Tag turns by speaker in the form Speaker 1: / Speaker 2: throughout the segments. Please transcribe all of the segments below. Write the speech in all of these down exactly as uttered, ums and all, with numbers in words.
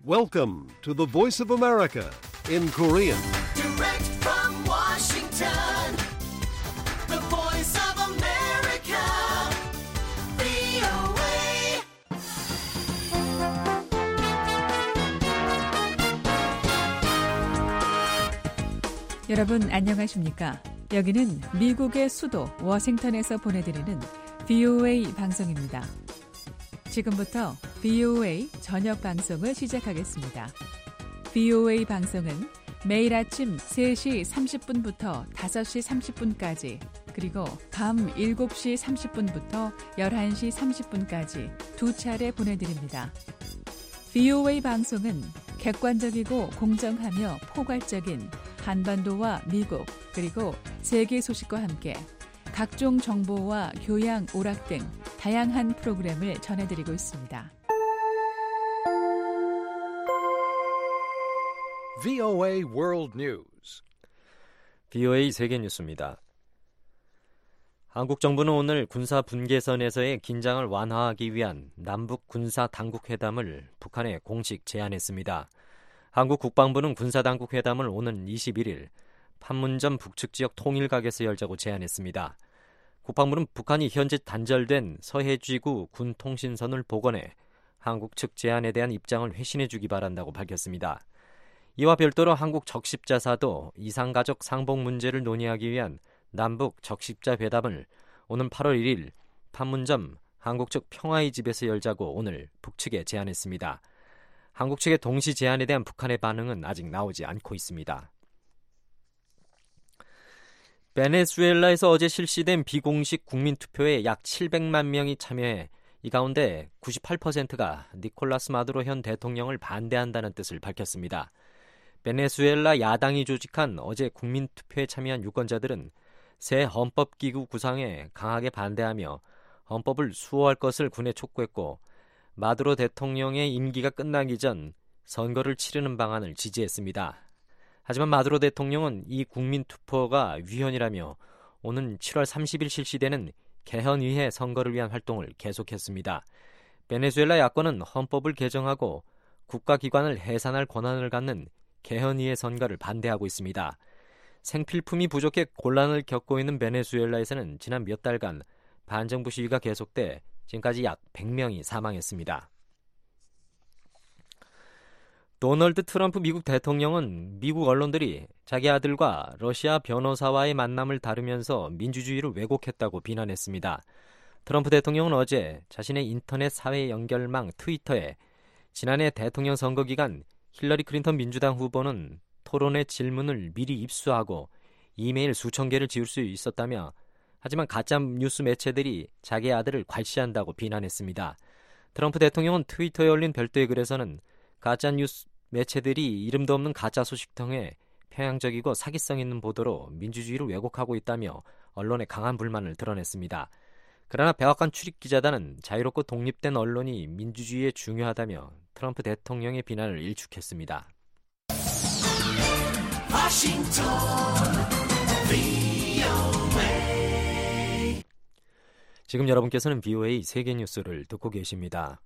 Speaker 1: Welcome to the Voice of America in Korean.
Speaker 2: Direct from Washington, the Voice of America, 브이오에이.
Speaker 3: 여러분 안녕하십니까? 여기는 미국의 수도 워싱턴에서 보내드리는 브이오에이 방송입니다. 지금부터 브이오에이 저녁 방송을 시작하겠습니다. 브이오에이 방송은 매일 아침 세 시 삼십 분부터 다섯 시 삼십 분까지 그리고 밤 일곱 시 삼십 분부터 열한 시 삼십 분까지 두 차례 보내드립니다. 브이오에이 방송은 객관적이고 공정하며 포괄적인 한반도와 미국 그리고 세계 소식과 함께 각종 정보와 교양, 오락 등 다양한 프로그램을 전해드리고 있습니다.
Speaker 1: 브이오에이 World News.
Speaker 4: 브이오에이 세계 뉴스입니다. 한국 정부는 오늘 군사 분계선에서의 긴장을 완화하기 위한 남북 군사 당국 회담을 북한에 공식 제안했습니다. 한국 국방부는 군사 당국 회담을 오는 이십일 일 판문점 북측 지역 통일각에서 열자고 제안했습니다. 국방부는 북한이 현재 단절된 서해지구 군통신선을 복원해 한국 측 제안에 대한 입장을 회신해주기 바란다고 밝혔습니다. 이와 별도로 한국 적십자사도 이산가족 상봉 문제를 논의하기 위한 남북 적십자 회담을 오는 팔월 일 일 판문점 한국 측 평화의 집에서 열자고 오늘 북측에 제안했습니다. 한국 측의 동시 제안에 대한 북한의 반응은 아직 나오지 않고 있습니다. 베네수엘라에서 어제 실시된 비공식 국민투표에 약 칠백만 명이 참여해 이 가운데 구십팔 퍼센트가 니콜라스 마두로 현 대통령을 반대한다는 뜻을 밝혔습니다. 베네수엘라 야당이 조직한 어제 국민투표에 참여한 유권자들은 새 헌법기구 구상에 강하게 반대하며 헌법을 수호할 것을 군에 촉구했고 마두로 대통령의 임기가 끝나기 전 선거를 치르는 방안을 지지했습니다. 하지만 마두로 대통령은 이 국민투표가 위헌이라며 오는 칠월 삼십일 실시되는 개헌의회 선거를 위한 활동을 계속했습니다. 베네수엘라 야권은 헌법을 개정하고 국가기관을 해산할 권한을 갖는 개헌의회 선거를 반대하고 있습니다. 생필품이 부족해 곤란을 겪고 있는 베네수엘라에서는 지난 몇 달간 반정부 시위가 계속돼 지금까지 약 백 명이 사망했습니다. 도널드 트럼프 미국 대통령은 미국 언론들이 자기 아들과 러시아 변호사와의 만남을 다루면서 민주주의를 왜곡했다고 비난했습니다. 트럼프 대통령은 어제 자신의 인터넷 사회 연결망 트위터에 지난해 대통령 선거 기간 힐러리 클린턴 민주당 후보는 토론의 질문을 미리 입수하고 이메일 수천 개를 지울 수 있었다며 하지만 가짜 뉴스 매체들이 자기 아들을 괄시한다고 비난했습니다. 트럼프 대통령은 트위터에 올린 별도의 글에서는 가짜 뉴스 매체들이 이름도 없는 가짜 소식 통해 편향적이고 사기성 있는 보도로 민주주의를 왜곡하고 있다며 언론에 강한 불만을 드러냈습니다. 그러나 백악관 출입기자단은 자유롭고 독립된 언론이 민주주의에 중요하다며 트럼프 대통령의 비난을 일축했습니다.
Speaker 2: 워싱턴, 브이오에이.
Speaker 4: 지금 여러분께서는 브이오에이 세계 뉴스를 듣고 계십니다.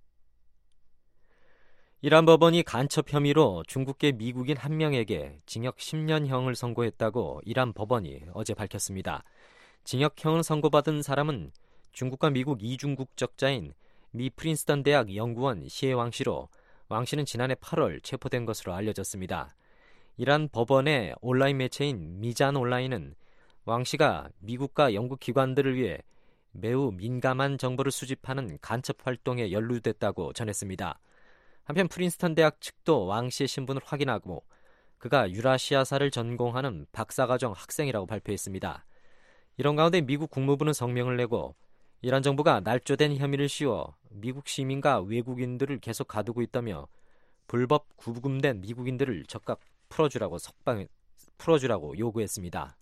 Speaker 4: 이란 법원이 간첩 혐의로 중국계 미국인 한 명에게 징역 십 년형을 선고했다고 이란 법원이 어제 밝혔습니다. 징역형을 선고받은 사람은 중국과 미국 이중 국적자인 미 프린스턴 대학 연구원 시에 왕 씨로 왕 씨는 지난해 팔월 체포된 것으로 알려졌습니다. 이란 법원의 온라인 매체인 미잔 온라인은 왕 씨가 미국과 영국 기관들을 위해 매우 민감한 정보를 수집하는 간첩 활동에 연루됐다고 전했습니다. 한편 프린스턴 대학 측도 왕 씨의 신분을 확인하고 그가 유라시아사를 전공하는 박사과정 학생이라고 발표했습니다. 이런 가운데 미국 국무부는 성명을 내고 이란 정부가 날조된 혐의를 씌워 미국 시민과 외국인들을 계속 가두고 있다며 불법 구금된 미국인들을 적극 풀어주라고 석방 풀어주라고 요구했습니다.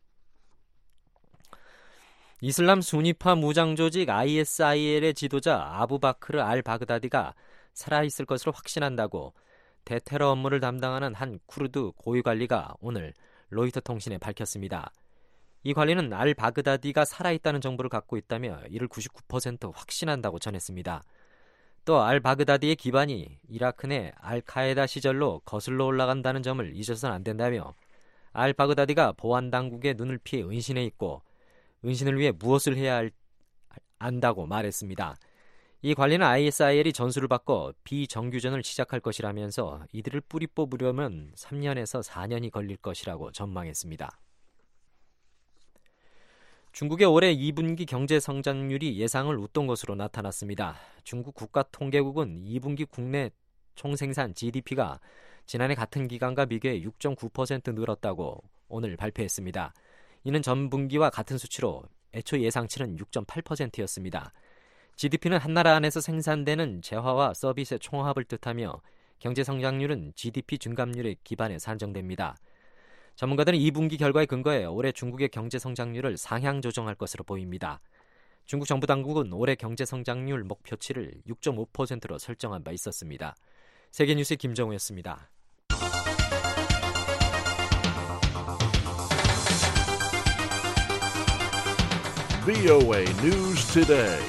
Speaker 4: 이슬람 수니파 무장 조직 아이에스아이엘의 지도자 아부바크르 알 바그다디가 살아있을 것으로 확신한다고 대테러 업무를 담당하는 한 쿠르드 고위관리가 오늘 로이터 통신에 밝혔습니다. 이 관리는 알 바그다디가 살아있다는 정보를 갖고 있다며 이를 구십구 퍼센트 확신한다고 전했습니다. 또 알바그다디의 기반이 이라크 내 알카에다 시절로 거슬러 올라간다는 점을 잊어서는 안 된다며 알바그다디가 보안당국의 눈을 피해 은신해 있고 은신을 위해 무엇을 해야 할, 안다고 말했습니다. 이 관리는 아이에스아이엘이 전술을 바꿔 비정규전을 시작할 것이라면서 이들을 뿌리 뽑으려면 삼 년에서 사 년이 걸릴 것이라고 전망했습니다. 중국의 올해 이 분기 경제 성장률이 예상을 웃돈 것으로 나타났습니다. 중국 국가통계국은 이 분기 국내 총생산 지디피가 지난해 같은 기간과 비교해 육 점 구 퍼센트 늘었다고 오늘 발표했습니다. 이는 전분기와 같은 수치로 애초 예상치는 육 점 팔 퍼센트였습니다. 지디피는 한 나라 안에서 생산되는 재화와 서비스의 총합을 뜻하며 경제 성장률은 지디피 증감률에 기반해 산정됩니다. 전문가들은 이 분기 결과에 근거해 올해 중국의 경제 성장률을 상향 조정할 것으로 보입니다. 중국 정부 당국은 올해 경제 성장률 목표치를 육 점 오 퍼센트로 설정한 바 있었습니다. 세계뉴스의 김정우였습니다.
Speaker 1: 브이오에이 News Today.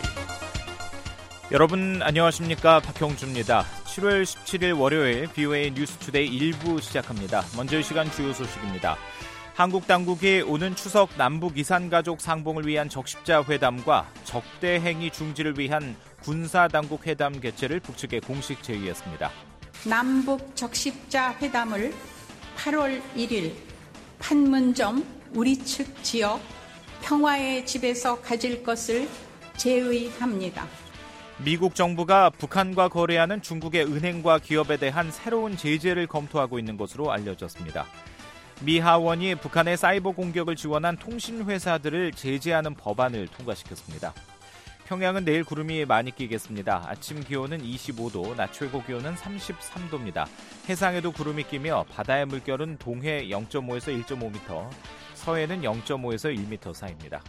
Speaker 5: 여러분 안녕하십니까, 박형주입니다. 칠월 십칠일 월요일 브이오에이 뉴스 투데이 일 부 시작합니다. 먼저 이 시간 주요 소식입니다. 한국 당국이 오는 추석 남북 이산가족 상봉을 위한 적십자 회담과 적대 행위 중지를 위한 군사당국 회담 개최를 북측에 공식 제의했습니다.
Speaker 6: 남북 적십자 회담을 팔월 일일 판문점 우리 측 지역 평화의 집에서 가질 것을 제의합니다.
Speaker 5: 미국 정부가 북한과 거래하는 중국의 은행과 기업에 대한 새로운 제재를 검토하고 있는 것으로 알려졌습니다. 미 하원이 북한의 사이버 공격을 지원한 통신회사들을 제재하는 법안을 통과시켰습니다. 평양은 내일 구름이 많이 끼겠습니다. 아침 기온은 이십오 도, 낮 최고 기온은 삼십삼 도입니다. 해상에도 구름이 끼며 바다의 물결은 동해 영 점 오에서 일 점 오 미터, 서해는 영 점 오에서 일 미터 사이입니다.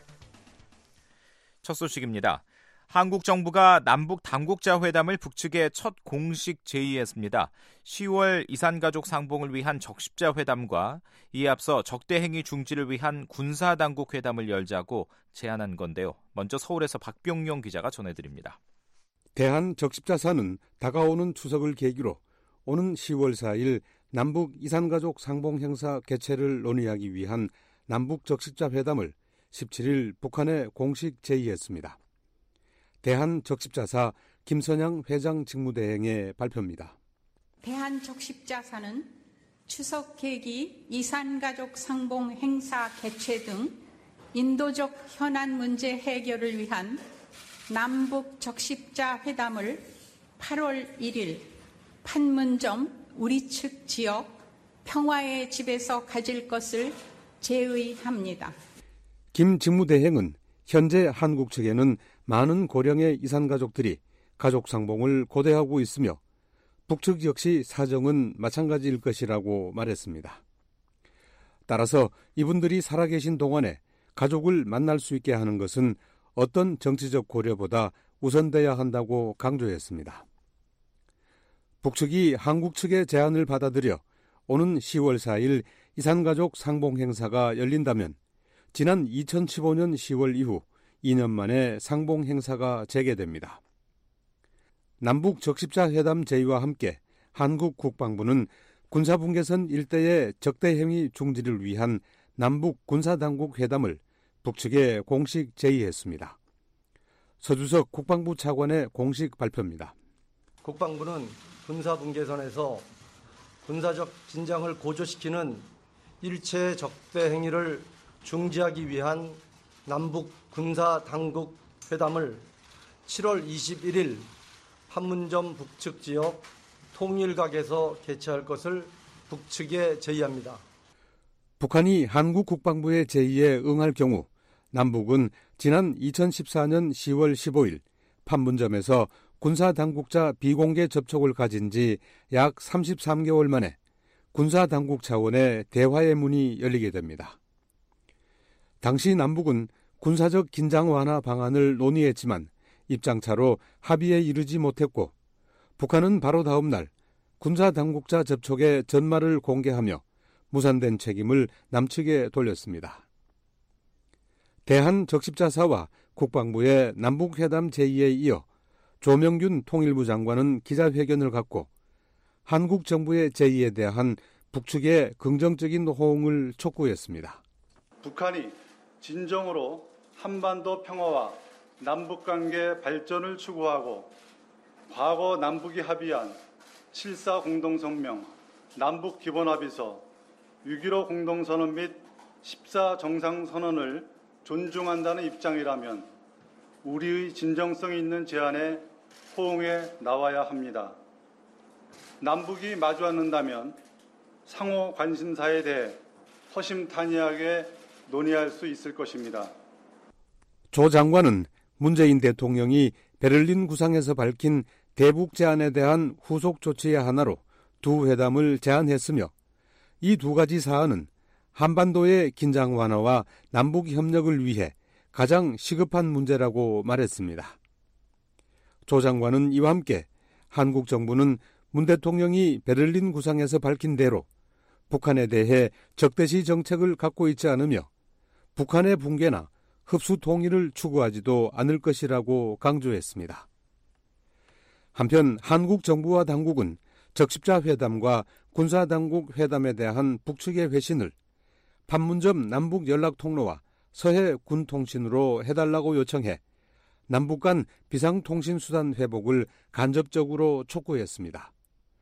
Speaker 5: 첫 소식입니다. 한국 정부가 남북 당국자 회담을 북측에 첫 공식 제의했습니다. 시월 이산가족 상봉을 위한 적십자 회담과 이에 앞서 적대 행위 중지를 위한 군사당국 회담을 열자고 제안한 건데요. 먼저 서울에서 박병용 기자가 전해드립니다.
Speaker 7: 대한적십자사는 다가오는 추석을 계기로 오는 시월 사일 남북 이산가족 상봉 행사 개최를 논의하기 위한 남북적십자 회담을 십칠일 북한에 공식 제의했습니다. 대한적십자사 김선양 회장 직무대행의 발표입니다.
Speaker 6: 대한적십자사는 추석 계기 이산가족 상봉 행사 개최 등 인도적 현안 문제 해결을 위한 남북 적십자 회담을 팔월 일일 판문점 우리 측 지역 평화의 집에서 가질 것을 제의합니다.
Speaker 7: 김 직무대행은 현재 한국 측에는 많은 고령의 이산가족들이 가족 상봉을 고대하고 있으며 북측 역시 사정은 마찬가지일 것이라고 말했습니다. 따라서 이분들이 살아계신 동안에 가족을 만날 수 있게 하는 것은 어떤 정치적 고려보다 우선돼야 한다고 강조했습니다. 북측이 한국 측의 제안을 받아들여 오는 시월 사일 이산가족 상봉 행사가 열린다면 지난 이천십오년 시월 이후 이 년 만에 상봉 행사가 재개됩니다. 남북 적십자 회담 제의와 함께 한국 국방부는 군사분계선 일대의 적대 행위 중지를 위한 남북 군사당국 회담을 북측에 공식 제의했습니다. 서주석 국방부 차관의 공식 발표입니다.
Speaker 8: 국방부는 군사분계선에서 군사적 긴장을 고조시키는 일체 적대 행위를 중지하기 위한 남북 군사당국 회담을 칠월 이십일일 판문점 북측 지역 통일각에서 개최할 것을 북측에 제의합니다.
Speaker 7: 북한이 한국 국방부의 제의에 응할 경우 남북은 지난 이천십사년 시월 십오일 판문점에서 군사당국자 비공개 접촉을 가진 지 약 삼십삼 개월 만에 군사당국 차원의 대화의 문이 열리게 됩니다. 당시 남북은 군사적 긴장 완화 방안을 논의했지만 입장차로 합의에 이르지 못했고 북한은 바로 다음 날 군사당국자 접촉의 전말을 공개하며 무산된 책임을 남측에 돌렸습니다. 대한적십자사와 국방부의 남북회담 제의에 이어 조명균 통일부 장관은 기자회견을 갖고 한국 정부의 제의에 대한 북측의 긍정적인 호응을 촉구했습니다.
Speaker 9: 북한이 진정으로 한반도 평화와 남북관계 발전을 추구하고 과거 남북이 합의한 칠사 공동성명, 남북기본합의서, 육점일오 공동선언 및 십사 정상선언을 존중한다는 입장이라면 우리의 진정성 있는 제안에 호응해 나와야 합니다. 남북이 마주 앉는다면 상호 관심사에 대해 허심탄회하게 논의할 수 있을 것입니다.
Speaker 7: 조 장관은 문재인 대통령이 베를린 구상에서 밝힌 대북 제안에 대한 후속 조치의 하나로 두 회담을 제안했으며 이 두 가지 사안은 한반도의 긴장 완화와 남북 협력을 위해 가장 시급한 문제라고 말했습니다. 조 장관은 이와 함께 한국 정부는 문 대통령이 베를린 구상에서 밝힌 대로 북한에 대해 적대시 정책을 갖고 있지 않으며 북한의 붕괴나 흡수 통일을 추구하지도 않을 것이라고 강조했습니다. 한편 한국 정부와 당국은 적십자 회담과 군사당국 회담에 대한 북측의 회신을 판문점 남북 연락통로와 서해 군통신으로 해달라고 요청해 남북 간 비상통신수단 회복을 간접적으로 촉구했습니다.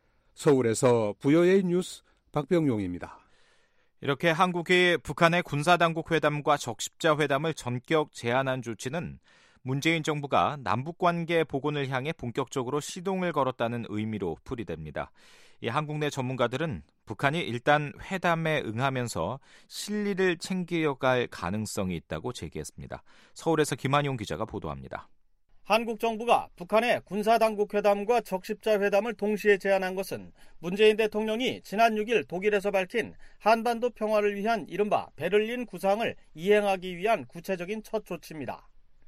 Speaker 7: 서울에서 브이오에이 뉴스 박병용입니다.
Speaker 5: 이렇게 한국이 북한의 군사당국 회담과 적십자 회담을 전격 제한한 조치는 문재인 정부가 남북관계 복원을 향해 본격적으로 시동을 걸었다는 의미로 풀이됩니다. 이 한국 내 전문가들은 북한이 일단 회담에 응하면서 실리를 챙겨갈 가능성이 있다고 제기했습니다. 서울에서 김한용 기자가 보도합니다.
Speaker 10: 한국 정부가 북한의 군사당국 회담과 적십자 회담을 동시에 제안한 것은 문재인 대통령이 지난 육 일 독일에서 밝힌 한반도 평화를 위한 이른바 베를린 구상을 이행하기 위한 구체적인 첫 조치입니다.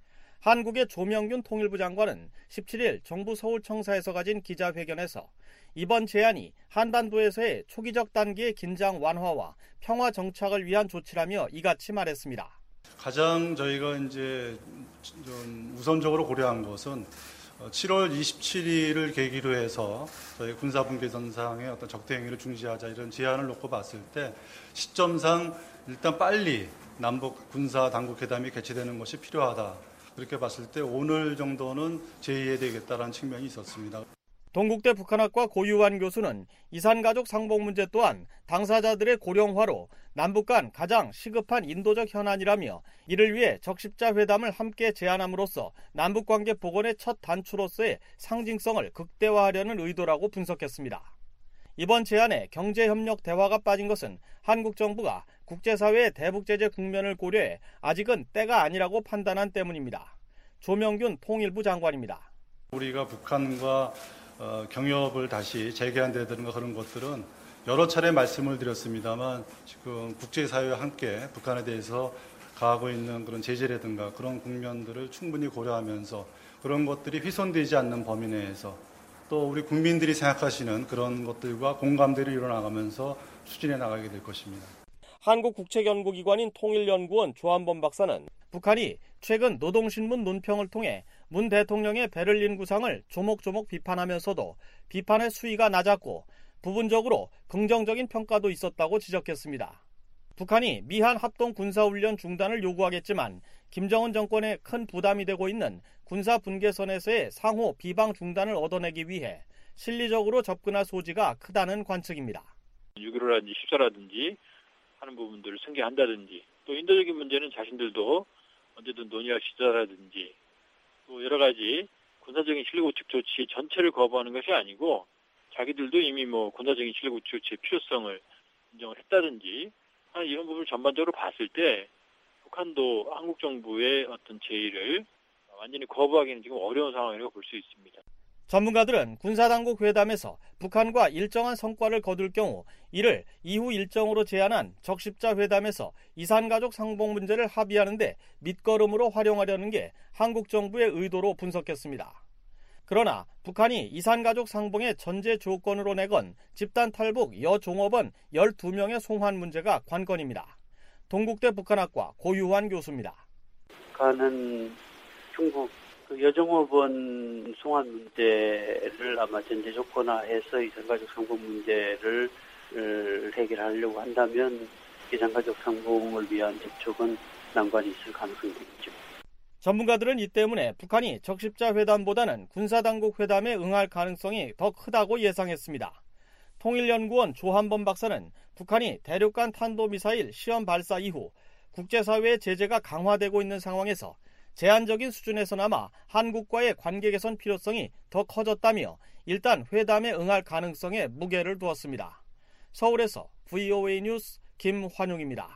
Speaker 10: 한국의 조명균 통일부 장관은 십칠 일 정부 서울청사에서 가진 기자회견에서 이번 제안이 한반도에서의 초기적 단계의 긴장 완화와 평화 정착을 위한 조치라며 이같이 말했습니다.
Speaker 9: 가장 저희가 이제 좀 우선적으로 고려한 것은 칠월 이십칠일을 계기로 해서 저희 군사분계 전상의 어떤 적대 행위를 중지하자 이런 제안을 놓고 봤을 때 시점상 일단 빨리 남북 군사 당국 회담이 개최되는 것이 필요하다. 그렇게 봤을 때 오늘 정도는 제의해야 되겠다라는 측면이 있었습니다.
Speaker 10: 동국대 북한학과 고유환 교수는 이산가족 상봉 문제 또한 당사자들의 고령화로 남북 간 가장 시급한 인도적 현안이라며 이를 위해 적십자 회담을 함께 제안함으로써 남북관계 복원의 첫 단추로서의 상징성을 극대화하려는 의도라고 분석했습니다. 이번 제안에 경제협력 대화가 빠진 것은 한국 정부가 국제사회의 대북제재 국면을 고려해 아직은 때가 아니라고 판단한 때문입니다. 조명균 통일부 장관입니다.
Speaker 9: 우리가 북한과 어, 경협을 다시 재개한다든가 그런 것들은 여러 차례 말씀을 드렸습니다만 지금 국제사회와 함께 북한에 대해서 가하고 있는 그런 제재라든가 그런 국면들을 충분히 고려하면서 그런 것들이 훼손되지 않는 범위 내에서 또 우리 국민들이 생각하시는 그런 것들과 공감대를 이뤄나가면서 추진해 나가게 될 것입니다.
Speaker 10: 한국국책연구기관인 통일연구원 조한범 박사는 북한이 최근 노동신문 논평을 통해 문 대통령의 베를린 구상을 조목조목 비판하면서도 비판의 수위가 낮았고 부분적으로 긍정적인 평가도 있었다고 지적했습니다. 북한이 미한 합동 군사훈련 중단을 요구하겠지만 김정은 정권에 큰 부담이 되고 있는 군사 분계선에서의 상호 비방 중단을 얻어내기 위해 실리적으로 접근할 소지가 크다는 관측입니다.
Speaker 11: 육점일오라든지 십사라든지 하는 부분들을 승계한다든지 또 인도적인 문제는 자신들도 언제든 논의할 수 있다라든지 또 여러 가지 군사적인 실리구축 조치 전체를 거부하는 것이 아니고 자기들도 이미 뭐 군사적인 실리구축 조치의 필요성을 인정을 했다든지 하는 이런 부분을 전반적으로 봤을 때 북한도 한국 정부의 어떤 제의를 완전히 거부하기는 지금 어려운 상황이라고 볼 수 있습니다.
Speaker 10: 전문가들은 군사당국 회담에서 북한과 일정한 성과를 거둘 경우 이를 이후 일정으로 제안한 적십자 회담에서 이산가족 상봉 문제를 합의하는 데 밑거름으로 활용하려는 게 한국 정부의 의도로 분석했습니다. 그러나 북한이 이산가족 상봉의 전제 조건으로 내건 집단 탈북 여종업원 열두 명의 송환 문제가 관건입니다. 동국대 북한학과 고유환 교수입니다.
Speaker 12: 북한은 중국 그 여종업원 송환 문제를 아마 전제 조건화해서 이산가족 상봉 문제를 해결하려고 한다면 이산가족 상봉을 위한 접촉은 난관이 있을 가능성이 있죠.
Speaker 10: 전문가들은 이 때문에 북한이 적십자 회담보다는 군사당국 회담에 응할 가능성이 더 크다고 예상했습니다. 통일연구원 조한범 박사는 북한이 대륙간 탄도미사일 시험 발사 이후 국제사회의 제재가 강화되고 있는 상황에서 제한적인 수준에서나마 한국과의 관계 개선 필요성이 더 커졌다며 일단 회담에 응할 가능성에 무게를 두었습니다. 서울에서 브이오에이 뉴스 김환용입니다.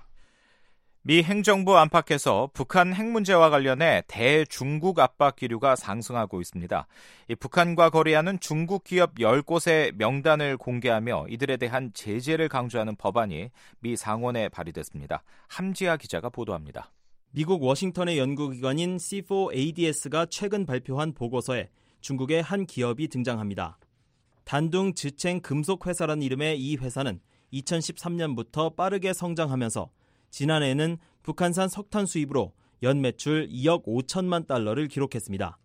Speaker 5: 미 행정부 안팎에서 북한 핵 문제와 관련해 대중국 압박 기류가 상승하고 있습니다. 이 북한과 거래하는 중국 기업 열 곳의 명단을 공개하며 이들에 대한 제재를 강조하는 법안이 미 상원에 발의됐습니다. 함지아 기자가 보도합니다.
Speaker 13: 미국 워싱턴의 연구기관인 씨 포 에이 디 에스가 최근 발표한 보고서에 중국의 한 기업이 등장합니다. 단둥 즈챙 금속회사라는 이름의 이 회사는 이천십삼 년부터 빠르게 성장하면서 지난해에는 북한산 석탄 수입으로 연 매출 이억 오천만 달러를 기록했습니다.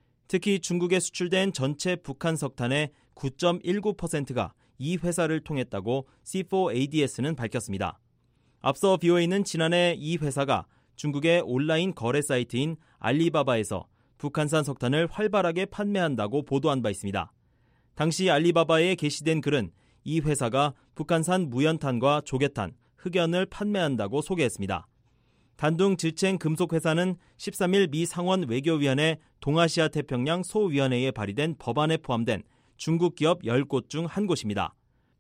Speaker 13: 특히 중국에 수출된 전체 북한 석탄의 구 점 일구 퍼센트가 이 회사를 통했다고 씨 포 에이 디 에스는 밝혔습니다. 앞서 브이오에이는 지난해 이 회사가 중국의 온라인 거래 사이트인 알리바바에서 북한산 석탄을 활발하게 판매한다고 보도한 바 있습니다. 당시 알리바바에 게시된 글은 이 회사가 북한산 무연탄과 조개탄, 흑연을 판매한다고 소개했습니다. 단둥 즈챙 금속회사는 십삼 일 미 상원 외교위원회 동아시아 태평양 소위원회에 발의된 법안에 포함된 중국 기업 열 곳 중 한 곳입니다.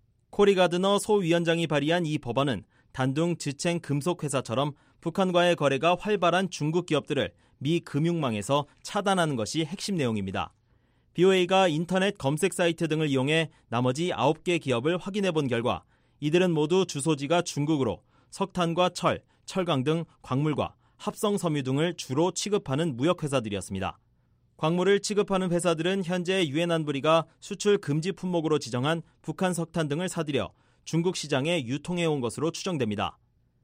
Speaker 13: 코리 가드너 소위원장이 발의한 이 법안은 단둥 즈챙 금속회사처럼 북한과의 거래가 활발한 중국 기업들을 미 금융망에서 차단하는 것이 핵심 내용입니다. 브이오에이가 인터넷 검색 사이트 등을 이용해 나머지 아홉 개 기업을 확인해 본 결과 이들은 모두 주소지가 중국으로 석탄과 철, 철강 등 광물과 합성 섬유 등을 주로 취급하는 무역회사들이었습니다. 광물을 취급하는 회사들은 현재 유엔 안보리가 수출 금지 품목으로 지정한 북한 석탄 등을 사들여 중국 시장에 유통해온 것으로 추정됩니다.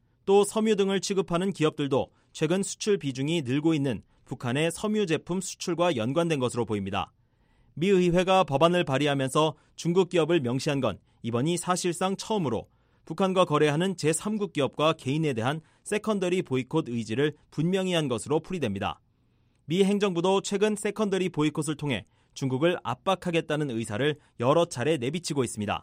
Speaker 13: 또 섬유 등을 취급하는 기업들도 최근 수출 비중이 늘고 있는 북한의 섬유 제품 수출과 연관된 것으로 보입니다. 미 의회가 법안을 발의하면서 중국 기업을 명시한 건 이번이 사실상 처음으로 북한과 거래하는 제삼국 기업과 개인에 대한 세컨더리 보이콧 의지를 분명히 한 것으로 풀이됩니다. 미 행정부도 최근 세컨더리 보이콧을 통해 중국을 압박하겠다는 의사를 여러 차례 내비치고 있습니다.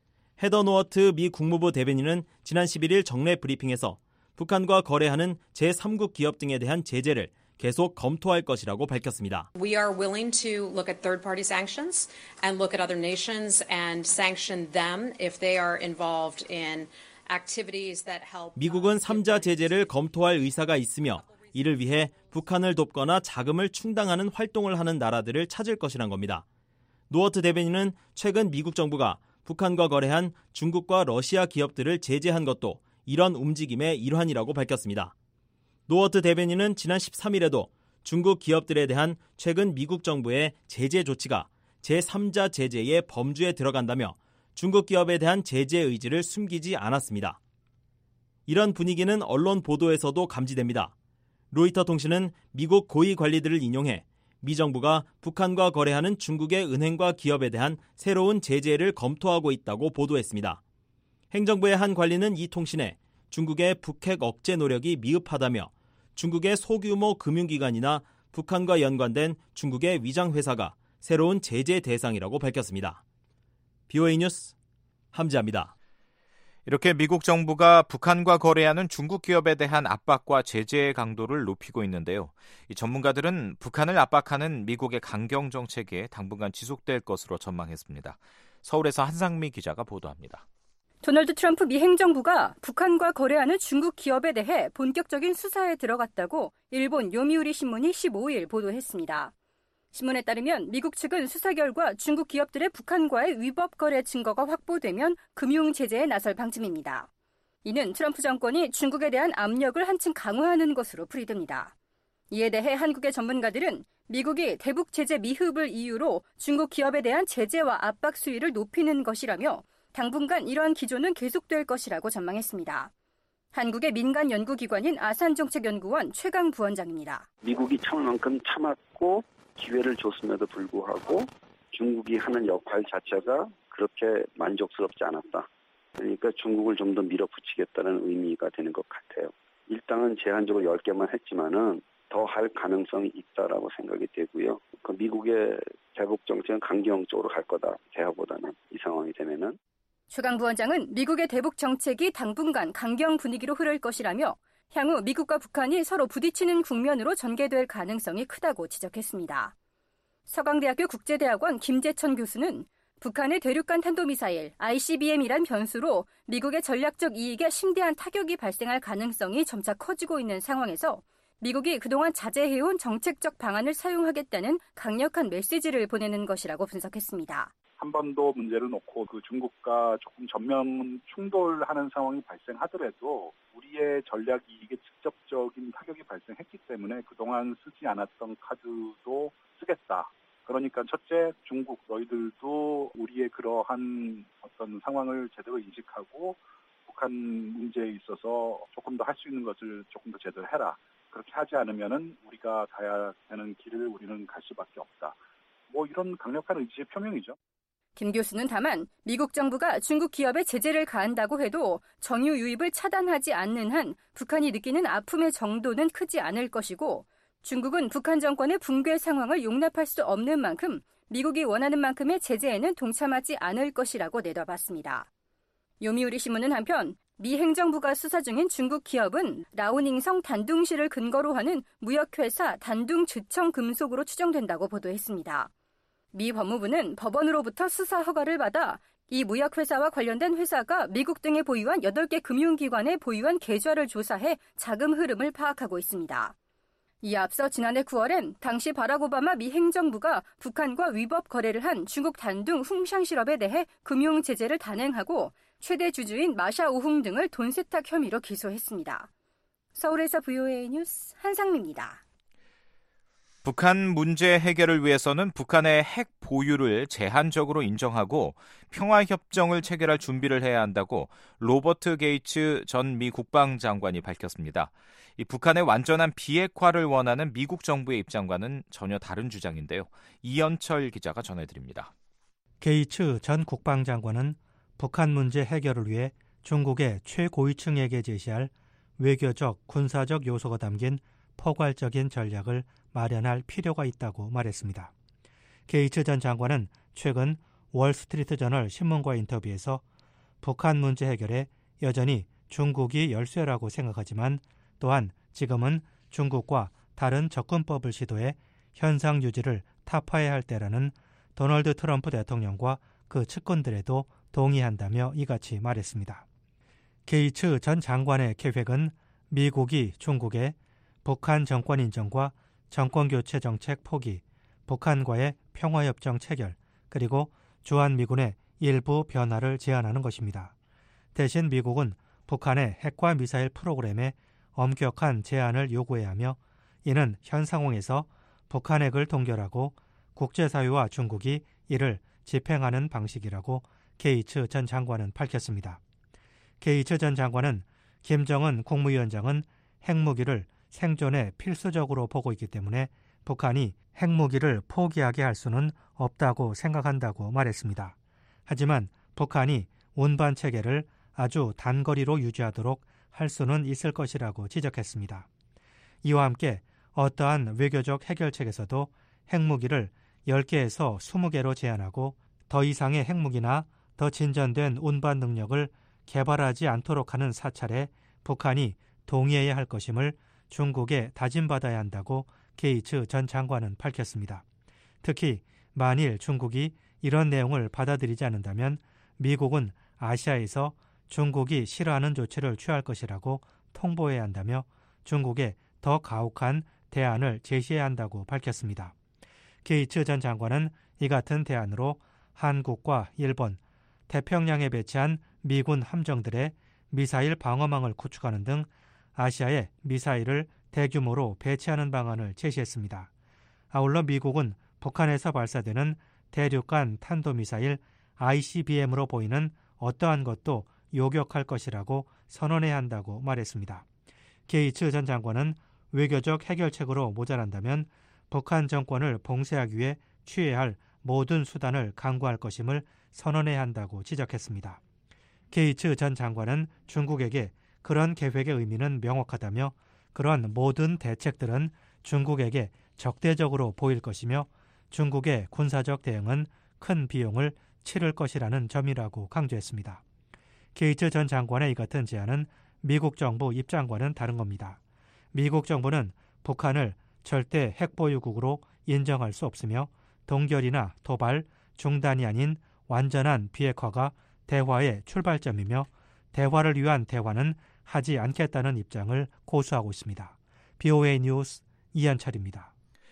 Speaker 13: 헤더 노어트 미 국무부 대변인은 지난 십일 일 정례 브리핑에서 북한과 거래하는 제삼국 기업 등에 대한 제재를 계속 검토할 것이라고 밝혔습니다.
Speaker 14: We are willing to look at third-party sanctions and look at other nations and sanction them if they are involved in activities that help.
Speaker 13: 미국은 삼자 제재를 검토할 의사가 있으며 이를 위해 북한을 돕거나 자금을 충당하는 활동을 하는 나라들을 찾을 것이란 겁니다. 노어트 대변인은 최근 미국 정부가 북한과 거래한 중국과 러시아 기업들을 제재한 것도 이런 움직임의 일환이라고 밝혔습니다. 노어트 대변인은 지난 십삼 일에도 중국 기업들에 대한 최근 미국 정부의 제재 조치가 제삼자 제재의 범주에 들어간다며 중국 기업에 대한 제재 의지를 숨기지 않았습니다. 이런 분위기는 언론 보도에서도 감지됩니다. 로이터 통신은 미국 고위 관리들을 인용해 미 정부가 북한과 거래하는 중국의 은행과 기업에 대한 새로운 제재를 검토하고 있다고 보도했습니다. 행정부의 한 관리는 이 통신에 중국의 북핵 억제 노력이 미흡하다며 중국의 소규모 금융기관이나 북한과 연관된 중국의 위장회사가 새로운 제재 대상이라고 밝혔습니다. 브이오에이 뉴스 함지아입니다.
Speaker 5: 이렇게 미국 정부가 북한과 거래하는 중국 기업에 대한 압박과 제재의 강도를 높이고 있는데요. 이 전문가들은 북한을 압박하는 미국의 강경 정책이 당분간 지속될 것으로 전망했습니다. 서울에서 한상미 기자가 보도합니다.
Speaker 15: 도널드 트럼프 미 행정부가 북한과 거래하는 중국 기업에 대해 본격적인 수사에 들어갔다고 일본 요미우리 신문이 십오 일 보도했습니다. 신문에 따르면 미국 측은 수사 결과 중국 기업들의 북한과의 위법 거래 증거가 확보되면 금융 제재에 나설 방침입니다. 이는 트럼프 정권이 중국에 대한 압력을 한층 강화하는 것으로 풀이됩니다. 이에 대해 한국의 전문가들은 미국이 대북 제재 미흡을 이유로 중국 기업에 대한 제재와 압박 수위를 높이는 것이라며 당분간 이러한 기조는 계속될 것이라고 전망했습니다. 한국의 민간 연구기관인 아산정책연구원 최강 부원장입니다.
Speaker 16: 미국이 참을 만큼 참았고 기회를 줬음에도 불구하고 중국이 하는 역할 자체가 그렇게 만족스럽지 않았다. 그러니까 중국을 좀 더 밀어붙이겠다는 의미가 되는 것 같아요. 일당은 제한적으로 열 개만 했지만은 더 할 가능성이 있다라고 생각이 되고요. 그 미국의 대북 정책은 강경적으로 갈 거다. 대화보다는 이 상황이 되면은.
Speaker 15: 최강 부원장은 미국의 대북 정책이 당분간 강경 분위기로 흐를 것이라며 향후 미국과 북한이 서로 부딪히는 국면으로 전개될 가능성이 크다고 지적했습니다. 서강대학교 국제대학원 김재천 교수는 북한의 대륙간 탄도미사일 아이씨비엠이란 변수로 미국의 전략적 이익에 심대한 타격이 발생할 가능성이 점차 커지고 있는 상황에서 미국이 그동안 자제해온 정책적 방안을 사용하겠다는 강력한 메시지를 보내는 것이라고 분석했습니다.
Speaker 17: 한반도 문제를 놓고 그 중국과 조금 전면 충돌하는 상황이 발생하더라도 우리의 전략 이익에 직접적인 타격이 발생했기 때문에 그동안 쓰지 않았던 카드도 쓰겠다. 그러니까 첫째, 중국 너희들도 우리의 그러한 어떤 상황을 제대로 인식하고 북한 문제에 있어서 조금 더 할 수 있는 것을 조금 더 제대로 해라. 그렇게 하지 않으면은 우리가 가야 하는 길을 우리는 갈 수밖에 없다. 뭐 이런 강력한 의지의 표명이죠.
Speaker 15: 김 교수는 다만 미국 정부가 중국 기업에 제재를 가한다고 해도 정유 유입을 차단하지 않는 한 북한이 느끼는 아픔의 정도는 크지 않을 것이고 중국은 북한 정권의 붕괴 상황을 용납할 수 없는 만큼 미국이 원하는 만큼의 제재에는 동참하지 않을 것이라고 내다봤습니다. 요미우리 신문은 한편 미 행정부가 수사 중인 중국 기업은 라오닝성 단둥시를 근거로 하는 무역회사 단둥즈청 금속으로 추정된다고 보도했습니다. 미 법무부는 법원으로부터 수사 허가를 받아 이 무역회사와 관련된 회사가 미국 등에 보유한 여덟 개 금융기관에 보유한 계좌를 조사해 자금 흐름을 파악하고 있습니다. 이에 앞서 지난해 구월엔 당시 바락 오바마 미 행정부가 북한과 위법 거래를 한 중국 단둥 훔샹실업에 대해 금융 제재를 단행하고 최대 주주인 마샤 오흥 등을 돈 세탁 혐의로 기소했습니다. 서울에서 브이오에이 뉴스 한상미입니다.
Speaker 5: 북한 문제 해결을 위해서는 북한의 핵 보유를 제한적으로 인정하고 평화협정을 체결할 준비를 해야 한다고 로버트 게이츠 전 미 국방장관이 밝혔습니다. 이 북한의 완전한 비핵화를 원하는 미국 정부의 입장과는 전혀 다른 주장인데요. 이현철 기자가 전해드립니다.
Speaker 18: 게이츠 전 국방장관은 북한 문제 해결을 위해 중국의 최고위층에게 제시할 외교적, 군사적 요소가 담긴 포괄적인 전략을 마련할 필요가 있다고 말했습니다. 게이츠 전 장관은 최근 월스트리트저널 신문과 인터뷰에서 북한 문제 해결에 여전히 중국이 열쇠라고 생각하지만 또한 지금은 중국과 다른 접근법을 시도해 현상 유지를 타파해야 할 때라는 도널드 트럼프 대통령과 그 측근들에도 동의한다며 이같이 말했습니다. 게이츠 전 장관의 계획은 미국이 중국에 북한 정권 인정과 정권교체 정책 포기, 북한과의 평화협정 체결, 그리고 주한미군의 일부 변화를 제안하는 것입니다. 대신 미국은 북한의 핵과 미사일 프로그램에 엄격한 제한을 요구해야 하며 이는 현 상황에서 북한 핵을 동결하고 국제사회와 중국이 이를 집행하는 방식이라고 게이츠 전 장관은 밝혔습니다. 게이츠 전 장관은 김정은 국무위원장은 핵무기를 생존에 필수적으로 보고 있기 때문에 북한이 핵무기를 포기하게 할 수는 없다고 생각한다고 말했습니다. 하지만 북한이 운반 체계를 아주 단거리로 유지하도록 할 수는 있을 것이라고 지적했습니다. 이와 함께 어떠한 외교적 해결책에서도 핵무기를 열 개에서 스무 개로 제한하고 더 이상의 핵무기나 더 진전된 운반 능력을 개발하지 않도록 하는 사찰에 북한이 동의해야 할 것임을 중국에 다짐받아야 한다고 게이츠 전 장관은 밝혔습니다. 특히 만일 중국이 이런 내용을 받아들이지 않는다면 미국은 아시아에서 중국이 싫어하는 조치를 취할 것이라고 통보해야 한다며 중국에 더 가혹한 대안을 제시해야 한다고 밝혔습니다. 게이츠 전 장관은 이 같은 대안으로 한국과 일본, 태평양에 배치한 미군 함정들의 미사일 방어망을 구축하는 등 아시아에 미사일을 대규모로 배치하는 방안을 제시했습니다. 아울러 미국은 북한에서 발사되는 대륙간 탄도미사일 아이씨비엠으로 보이는 어떠한 것도 요격할 것이라고 선언해야 한다고 말했습니다. 게이츠 전 장관은 외교적 해결책으로 모자란다면 북한 정권을 봉쇄하기 위해 취해야 할 모든 수단을 강구할 것임을 선언해야 한다고 지적했습니다. 게이츠 전 장관은 중국에게 그런 계획의 의미는 명확하다며 그런 모든 대책들은 중국에게 적대적으로 보일 것이며 중국의 군사적 대응은 큰 비용을 치를 것이라는 점이라고 강조했습니다. 게이츠 전 장관의 이 같은 제안은 미국 정부 입장과는 다른 겁니다. 미국 정부는 북한을 절대 핵보유국으로 인정할 수 없으며 동결이나 도발, 중단이 아닌 완전한 비핵화가 대화의 출발점이며 대화를 위한 대화는 하지 않겠다는 입장을 고수하고 있습니다. 비오에이 뉴스 이한철입니다.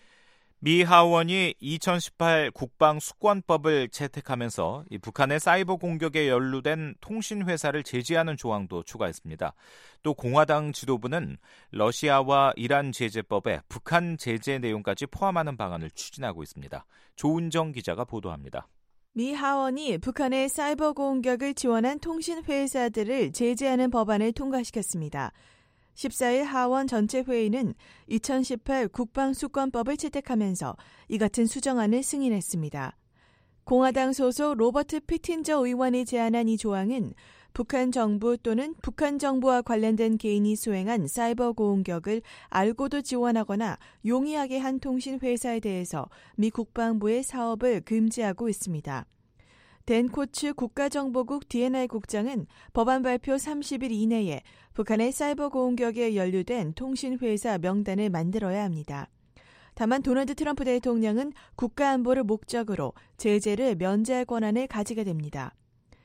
Speaker 5: 미 하원이 이천십팔 국방수권법을 채택하면서 이 북한의 사이버 공격에 연루된 통신회사를 제지하는 조항도 추가했습니다. 또 공화당 지도부는 러시아와 이란 제재법에 북한 제재 내용까지 포함하는 방안을 추진하고 있습니다. 조은정 기자가 보도합니다.
Speaker 19: 미 하원이 북한의 사이버 공격을 지원한 통신회사들을 제재하는 법안을 통과시켰습니다. 십사일 하원 전체 회의는 이천십팔 국방수권법을 채택하면서 이 같은 수정안을 승인했습니다. 공화당 소속 로버트 피틴저 의원이 제안한 이 조항은 북한 정부 또는 북한 정부와 관련된 개인이 수행한 사이버 공격을 알고도 지원하거나 용이하게 한 통신회사에 대해서 미 국방부의 사업을 금지하고 있습니다. 댄 코츠 국가정보국 디엔아이 국장은 법안 발표 삼십 일 이내에 북한의 사이버 공격에 연루된 통신회사 명단을 만들어야 합니다. 다만 도널드 트럼프 대통령은 국가안보를 목적으로 제재를 면제할 권한을 가지게 됩니다.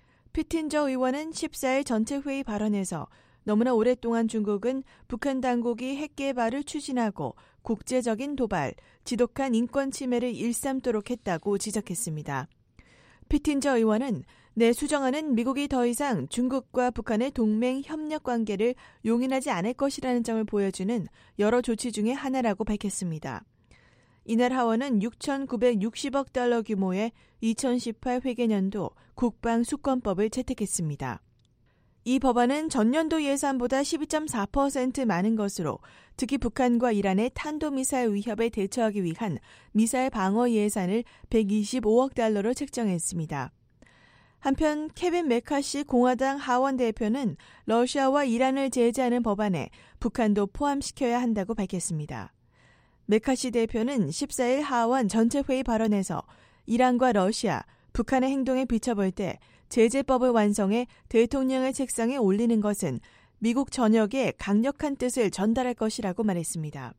Speaker 19: 피틴저 의원은 십사일 전체 회의 발언에서 너무나 오랫동안 중국은 북한 당국이 핵 개발을 추진하고 국제적인 도발, 지독한 인권 침해를 일삼도록 했다고 지적했습니다. 피틴저 의원은 내 수정안은 미국이 더 이상 중국과 북한의 동맹 협력 관계를 용인하지 않을 것이라는 점을 보여주는 여러 조치 중의 하나라고 밝혔습니다. 이날 하원은 육천구백육십억 달러 규모의 이천십팔 회계년도 국방수권법을 채택했습니다. 이 법안은 전년도 예산보다 십이 점 사 퍼센트 많은 것으로 특히 북한과 이란의 탄도미사일 위협에 대처하기 위한 미사일 방어 예산을 백이십오억 달러로 책정했습니다. 한편 케빈 메카시 공화당 하원 대표는 러시아와 이란을 제재하는 법안에 북한도 포함시켜야 한다고 밝혔습니다. 메카시 대표는 십사일 하원 전체 회의 발언에서 이란과 러시아, 북한의 행동에 비춰볼 때 제재법을 완성해 대통령의 책상에 올리는 것은 미국 전역에 강력한 뜻을 전달할 것이라고 말했습니다.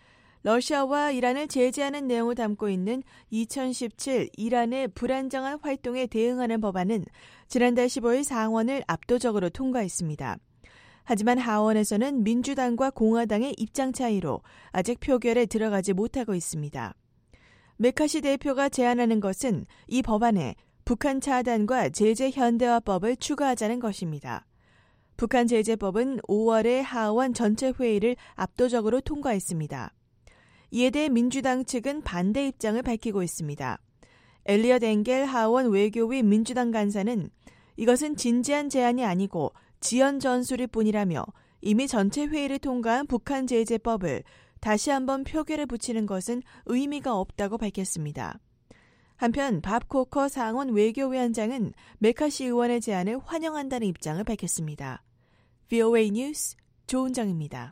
Speaker 19: 러시아와 이란을 제재하는 내용을 담고 있는 이천십칠 이란의 불안정한 활동에 대응하는 법안은 지난달 십오일 상원을 압도적으로 통과했습니다. 하지만 하원에서는 민주당과 공화당의 입장 차이로 아직 표결에 들어가지 못하고 있습니다. 메카시 대표가 제안하는 것은 이 법안에 북한 차단과 제재 현대화법을 추가하자는 것입니다. 북한 제재법은 오월에 하원 전체 회의를 압도적으로 통과했습니다. 이에 대해 민주당 측은 반대 입장을 밝히고 있습니다. 엘리엇 엥겔 하원 외교위 민주당 간사는 이것은 진지한 제안이 아니고 지연 전술일 뿐이라며 이미 전체 회의를 통과한 북한 제재법을 다시 한번 표결에 붙이는 것은 의미가 없다고 밝혔습니다. 한편 밥 코커 상원 외교위원장은 메카시 의원의 제안을 환영한다는 입장을 밝혔습니다. 비오에이 뉴스 조은정입니다.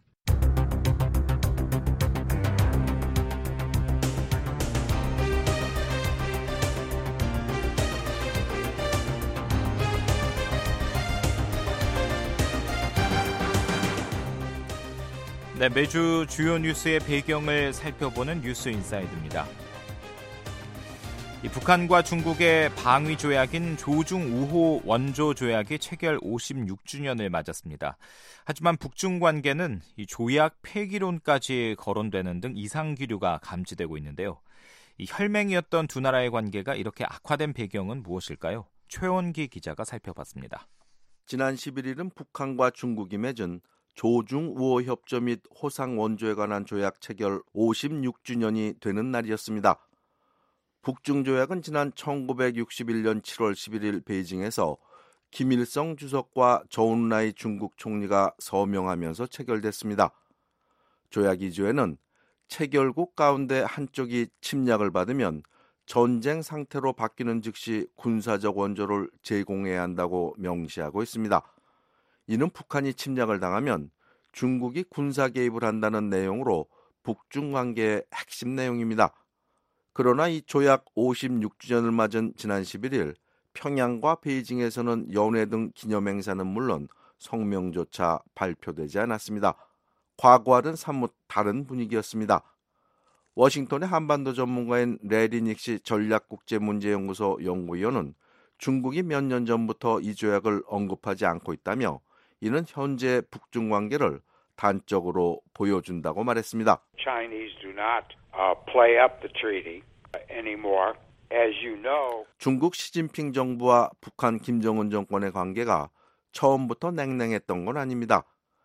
Speaker 5: 네, 매주 주요 뉴스의 배경을 살펴보는 뉴스 인사이드입니다. 이 북한과 중국의 방위 조약인 조중 우호 원조 조약이 체결 오십육 주년을 맞았습니다. 하지만 북중 관계는 이 조약 폐기론까지 거론되는 등 이상 기류가 감지되고 있는데요. 이 혈맹이었던 두 나라의 관계가 이렇게 악화된 배경은 무엇일까요? 최원기 기자가 살펴봤습니다.
Speaker 20: 지난 십일일은 북한과 중국이 맺은 조중 우호 협조 및 호상 원조에 관한 조약 체결 오십육 주년이 되는 날이었습니다. 북중 조약은 지난 천구백육십일년 칠월 십일일 베이징에서 김일성 주석과 저운라이 중국 총리가 서명하면서 체결됐습니다. 조약 이 조에는 체결국 가운데 한쪽이 침략을 받으면 전쟁 상태로 바뀌는 즉시 군사적 원조를 제공해야 한다고 명시하고 있습니다. 이는 북한이 침략을 당하면 중국이 군사 개입을 한다는 내용으로 북중 관계의 핵심 내용입니다. 그러나 이 조약 오십육 주년을 맞은 지난 십일 일 평양과 베이징에서는 연회 등 기념행사는 물론 성명조차 발표되지 않았습니다. 과거와는 사뭇 다른 분위기였습니다. 워싱턴의 한반도 전문가인 레리 닉시 전략국제문제연구소 연구위원은 중국이 몇 년 전부터 이 조약을 언급하지 않고 있다며 이는 현재 북중 관계를 단적으로 보여준다고 말했습니다.
Speaker 21: Chinese do not uh, play up the treaty anymore. As you know,
Speaker 20: 중국 시진핑 정부와 북한 김정은 정권의 관계가 처음부터 냉랭했던 건 아닙니다.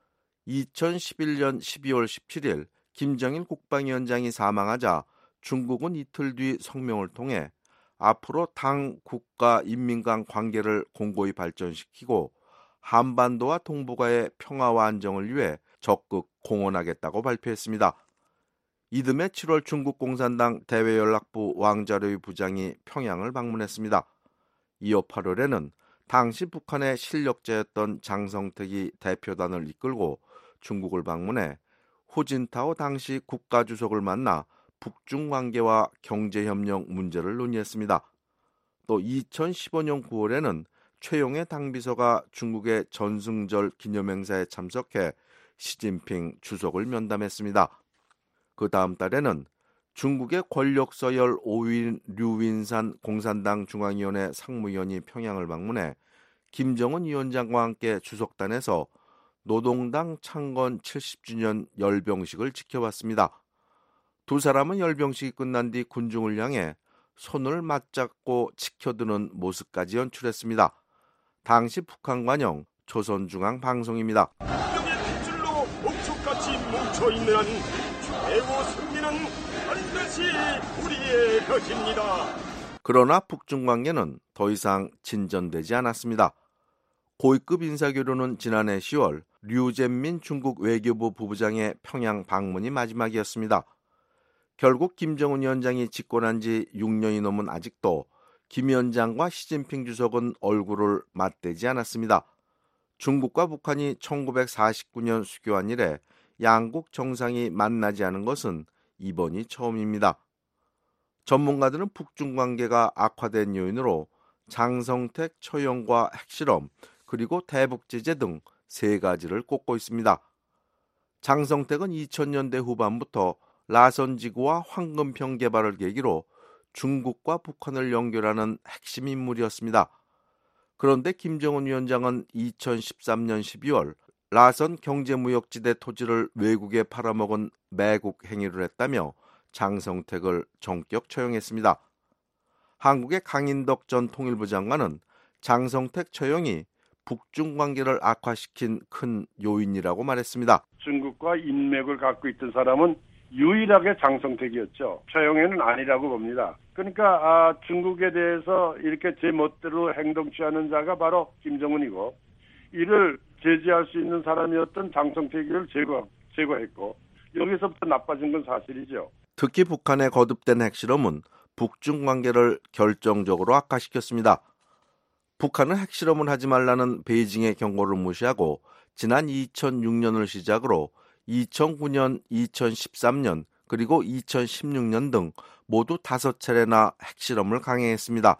Speaker 20: 이천십일 년 십이월 십칠일 김정일 국방위원장이 사망하자 중국은 이틀 뒤 성명을 통해 앞으로 당, 국가, 인민 간 관계를 공고히 발전시키고 한반도와 동북아의 평화와 안정을 위해 적극 공헌하겠다고 발표했습니다. 이듬해 칠월 중국 공산당 대외연락부 왕자료이 부장이 평양을 방문했습니다. 이어 팔월에는 당시 북한의 실력자였던 장성택이 대표단을 이끌고 중국을 방문해 후진타오 당시 국가주석을 만나 북중 관계와 경제협력 문제를 논의했습니다. 또 이천십오 년 구월에는 최용해 당비서가 중국의 전승절 기념행사에 참석해 시진핑 주석을 면담했습니다. 그 다음 달에는 중국의 권력 서열 오 위인 류윈산 공산당 중앙위원회 상무위원이 평양을 방문해 김정은 위원장과 함께 주석단에서 노동당 창건 칠십 주년 열병식을 지켜봤습니다. 두 사람은 열병식이 끝난 뒤 군중을 향해 손을 맞잡고 치켜드는 모습까지 연출했습니다. 당시 북한 관영 조선중앙방송입니다.
Speaker 22: 명의 핏줄로 옥축같이 뭉쳐있는 한 최고 승리는 반드시 우리의 것입니다.
Speaker 20: 그러나 북중 관계는 더 이상 진전되지 않았습니다. 고위급 인사교류는 지난해 시월 류젠민 중국 외교부 부부장의 평양 방문이 마지막이었습니다. 결국 김정은 위원장이 집권한 지 육 년이 넘은 아직도 김 위원장과 시진핑 주석은 얼굴을 맞대지 않았습니다. 중국과 북한이 천구백사십구 년 수교한 이래 양국 정상이 만나지 않은 것은 이번이 처음입니다. 전문가들은 북중 관계가 악화된 요인으로 장성택 처형과 핵실험 그리고 대북 제재 등 세 가지를 꼽고 있습니다. 장성택은 이천 년대 후반부터 라선지구와 황금평 개발을 계기로 중국과 북한을 연결하는 핵심 인물이었습니다. 그런데 김정은 위원장은 이천십삼 년 십이월 라선 경제무역지대 토지를 외국에 팔아먹은 매국 행위를 했다며 장성택을 전격 처형했습니다. 한국의 강인덕 전 통일부 장관은 장성택 처형이 북중 관계를 악화시킨 큰 요인이라고 말했습니다.
Speaker 23: 중국과 인맥을 갖고 있던 사람은 유일하게 장성택이었죠. 처형에는 아니라고 봅니다. 그러니까 아, 중국에 대해서 이렇게 제 멋대로 행동 취하는 자가 바로 김정은이고 이를 제지할 수 있는 사람이었던 장성택을 제거, 제거했고 여기서부터 나빠진 건 사실이죠.
Speaker 20: 특히 북한의 거듭된 핵실험은 북중 관계를 결정적으로 악화시켰습니다. 북한은 핵실험을 하지 말라는 베이징의 경고를 무시하고 지난 이천육 년을 시작으로 이천구 년, 이천십삼 년 그리고 이천십육 년 등 모두 다섯 차례나 핵실험을 강행했습니다.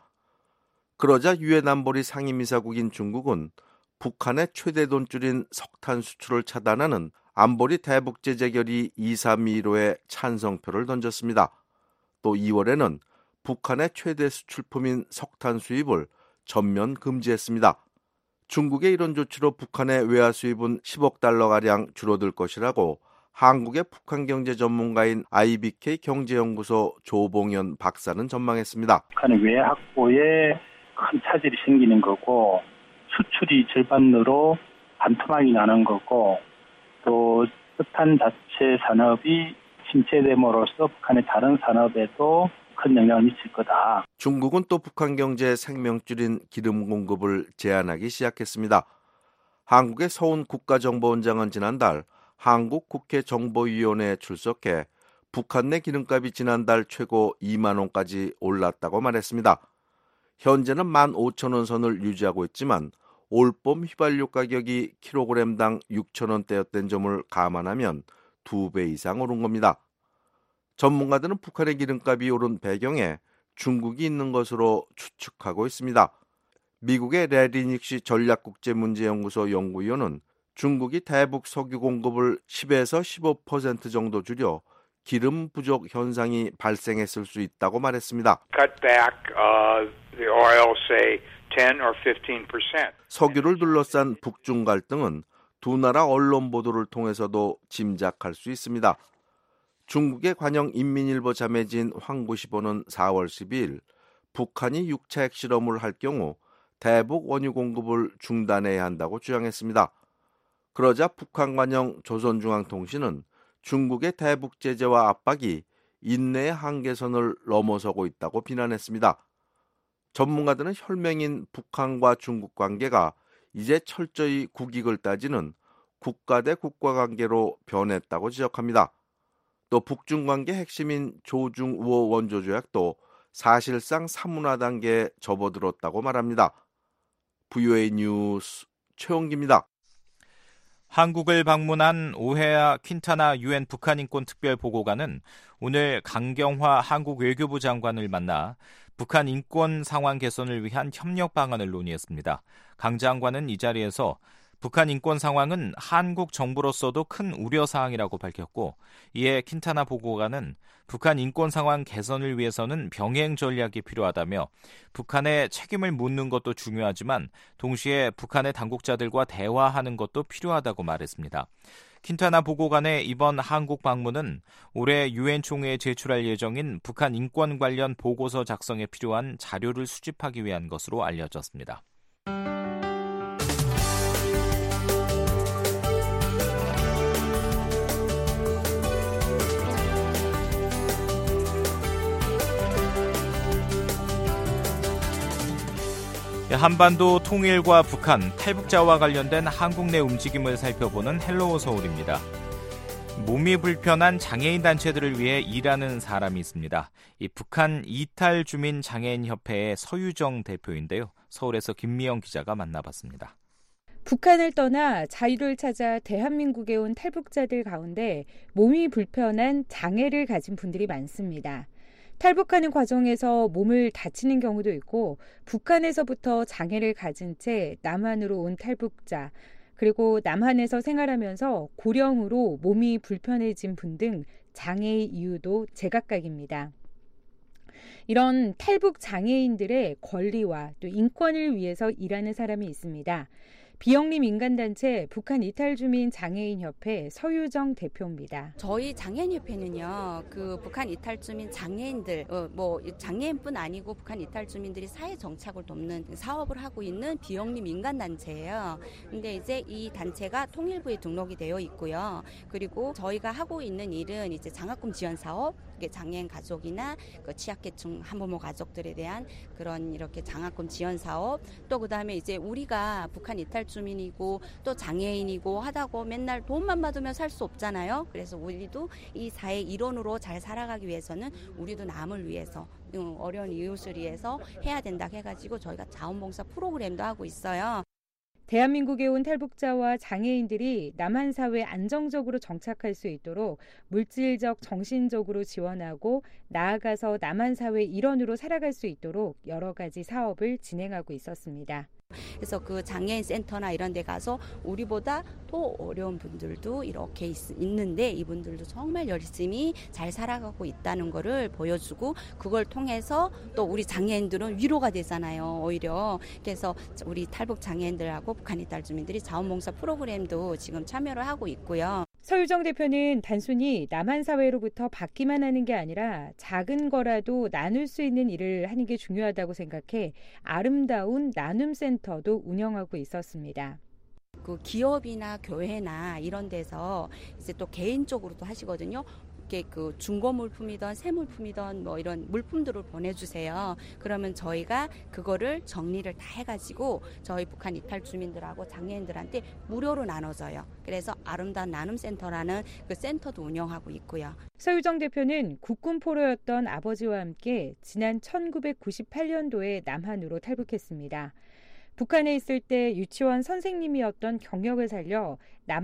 Speaker 20: 그러자 유엔 안보리 상임이사국인 중국은 북한의 최대 돈줄인 석탄 수출을 차단하는 안보리 대북제재 결의 이삼이일오에 찬성표를 던졌습니다. 또 이월에는 북한의 최대 수출품인 석탄 수입을 전면 금지했습니다. 중국의 이런 조치로 북한의 외화 수입은 십억 달러가량 줄어들 것이라고 한국의 북한 경제 전문가인 아이비케이 경제연구소 조봉현 박사는 전망했습니다.
Speaker 24: 북한의 외화 확보에 큰 차질이 생기는 거고 수출이 절반으로 반토막이 나는 거고 또 석탄 자체 산업이 침체됨으로써 북한의 다른 산업에도 큰 영향을 미칠 거다.
Speaker 20: 중국은 또 북한 경제의 생명줄인 기름 공급을 제한하기 시작했습니다. 한국의 서훈 국가정보원장은 지난달 한국 국회 정보위원회에 출석해 북한 내 기름값이 지난달 최고 이만 원까지 올랐다고 말했습니다. 현재는 만 오천 원 선을 유지하고 있지만 올봄 휘발유 가격이 킬로그램당 육천 원대였던 점을 감안하면 두 배 이상 오른 겁니다. 전문가들은 북한의 기름값이 오른 배경에 중국이 있는 것으로 추측하고 있습니다. 미국의 레리닉시 전략국제문제연구소 연구위원은 중국이 대북 석유 공급을 십에서 십오 퍼센트 정도 줄여 기름 부족 현상이 발생했을 수 있다고 말했습니다.
Speaker 21: Cut back uh, the oil, say ten or fifteen percent.
Speaker 20: 석유를 둘러싼 북중 갈등은 두 나라 언론 보도를 통해서도 짐작할 수 있습니다. 중국의 관영 인민일보 자매진 황구시보는 사월 십이일 북한이 육차 핵실험을 할 경우 대북 원유 공급을 중단해야 한다고 주장했습니다. 그러자 북한 관영 조선중앙통신은 중국의 대북 제재와 압박이 인내의 한계선을 넘어서고 있다고 비난했습니다. 전문가들은 혈맹인 북한과 중국 관계가 이제 철저히 국익을 따지는 국가 대 국가 관계로 변했다고 지적합니다. 또 북중 관계 핵심인 조중우호 원조조약도 사실상 사문화 단계에 접어들었다고 말합니다. 브이오에이 뉴스 최홍기입니다.
Speaker 5: 한국을 방문한 오헤아 퀸타나 유엔 북한 인권 특별 보고관은 오늘 강경화 한국 외교부 장관을 만나 북한 인권 상황 개선을 위한 협력 방안을 논의했습니다. 강 장관은 이 자리에서 북한 인권 상황은 한국 정부로서도 큰 우려 사항이라고 밝혔고, 이에 퀸타나 보고관은 북한 인권 상황 개선을 위해서는 병행 전략이 필요하다며 북한에 책임을 묻는 것도 중요하지만 동시에 북한의 당국자들과 대화하는 것도 필요하다고 말했습니다. 퀸타나 보고관의 이번 한국 방문은 올해 유엔 총회에 제출할 예정인 북한 인권 관련 보고서 작성에 필요한 자료를 수집하기 위한 것으로 알려졌습니다. 한반도 통일과 북한, 탈북자와 관련된 한국 내 움직임을 살펴보는 헬로우 서울입니다. 몸이 불편한 장애인 단체들을 위해 일하는 사람이 있습니다. 이 북한 이탈 주민 장애인 협회의 서유정 대표인데요. 서울에서 김미영 기자가 만나봤습니다.
Speaker 1: 북한을 떠나 자유를 찾아 대한민국에 온 탈북자들 가운데 몸이 불편한 장애를 가진 분들이 많습니다. 탈북하는 과정에서 몸을 다치는 경우도 있고 북한에서부터 장애를 가진 채 남한으로 온 탈북자, 그리고 남한에서 생활하면서 고령으로 몸이 불편해진 분 등 장애의 이유도 제각각입니다. 이런 탈북 장애인들의 권리와 또 인권을 위해서 일하는 사람이 있습니다. 비영리 민간단체 북한 이탈주민 장애인협회 서유정 대표입니다.
Speaker 2: 저희 장애인협회는요, 그 북한 이탈주민 장애인들, 어, 뭐 장애인뿐 아니고 북한 이탈주민들이 사회 정착을 돕는 사업을 하고 있는 비영리 민간단체예요. 근데 이제 이 단체가 통일부에 등록이 되어 있고요. 그리고 저희가 하고 있는 일은 이제 장학금 지원 사업, 장애인 가족이나 그 취약계층 한부모 가족들에 대한 그런 이렇게 장학금 지원 사업, 또 그다음에 이제 우리가 북한 이탈 주민이고 또 장애인이고 하다고 맨날 돈만 받으면 살 수 없잖아요. 그래서 우리도 이 사회 일원으로 잘 살아가기 위해서는 우리도 남을 위해서, 어려운 이웃을 위해서 해야 된다 해가지고 저희가 자원봉사 프로그램도 하고 있어요.
Speaker 1: 대한민국에 온 탈북자와 장애인들이 남한 사회에 안정적으로 정착할 수 있도록 물질적, 정신적으로 지원하고 나아가서 남한 사회 일원으로 살아갈 수 있도록 여러 가지 사업을 진행하고 있었습니다.
Speaker 2: 그래서 그 장애인 센터나 이런 데 가서 우리보다 더 어려운 분들도 이렇게 있, 있는데 이분들도 정말 열심히 잘 살아가고 있다는 거를 보여주고, 그걸 통해서 또 우리 장애인들은 위로가 되잖아요, 오히려. 그래서 우리 탈북 장애인들하고 북한 이탈 주민들이 자원봉사 프로그램도 지금 참여를 하고 있고요.
Speaker 1: 서유정 대표는 단순히 남한 사회로부터 받기만 하는 게 아니라 작은 거라도 나눌 수 있는 일을 하는 게 중요하다고 생각해 아름다운 나눔센터도 운영하고 있었습니다.
Speaker 2: 그 기업이나 교회나 이런 데서 이제 또 개인적으로도 하시거든요. 이렇게 그 중고 물품이든 새 물품이든 뭐 이런 물품들을 보내주세요. 그러면 저희가 그거를 정리를 다 해가지고 저희 북한 이탈 주민들하고 장애인들한테 무료로 나눠줘요. 그래서 아름다운 나눔센터라는 그 센터도 운영하고 있고요.
Speaker 1: 서유정 대표는 국군 포로였던 아버지와 함께 지난 천구백구십팔 년도에 남한으로 탈북했습니다. 북한에 있을 때 유치원 선생님이었던 경력을 살려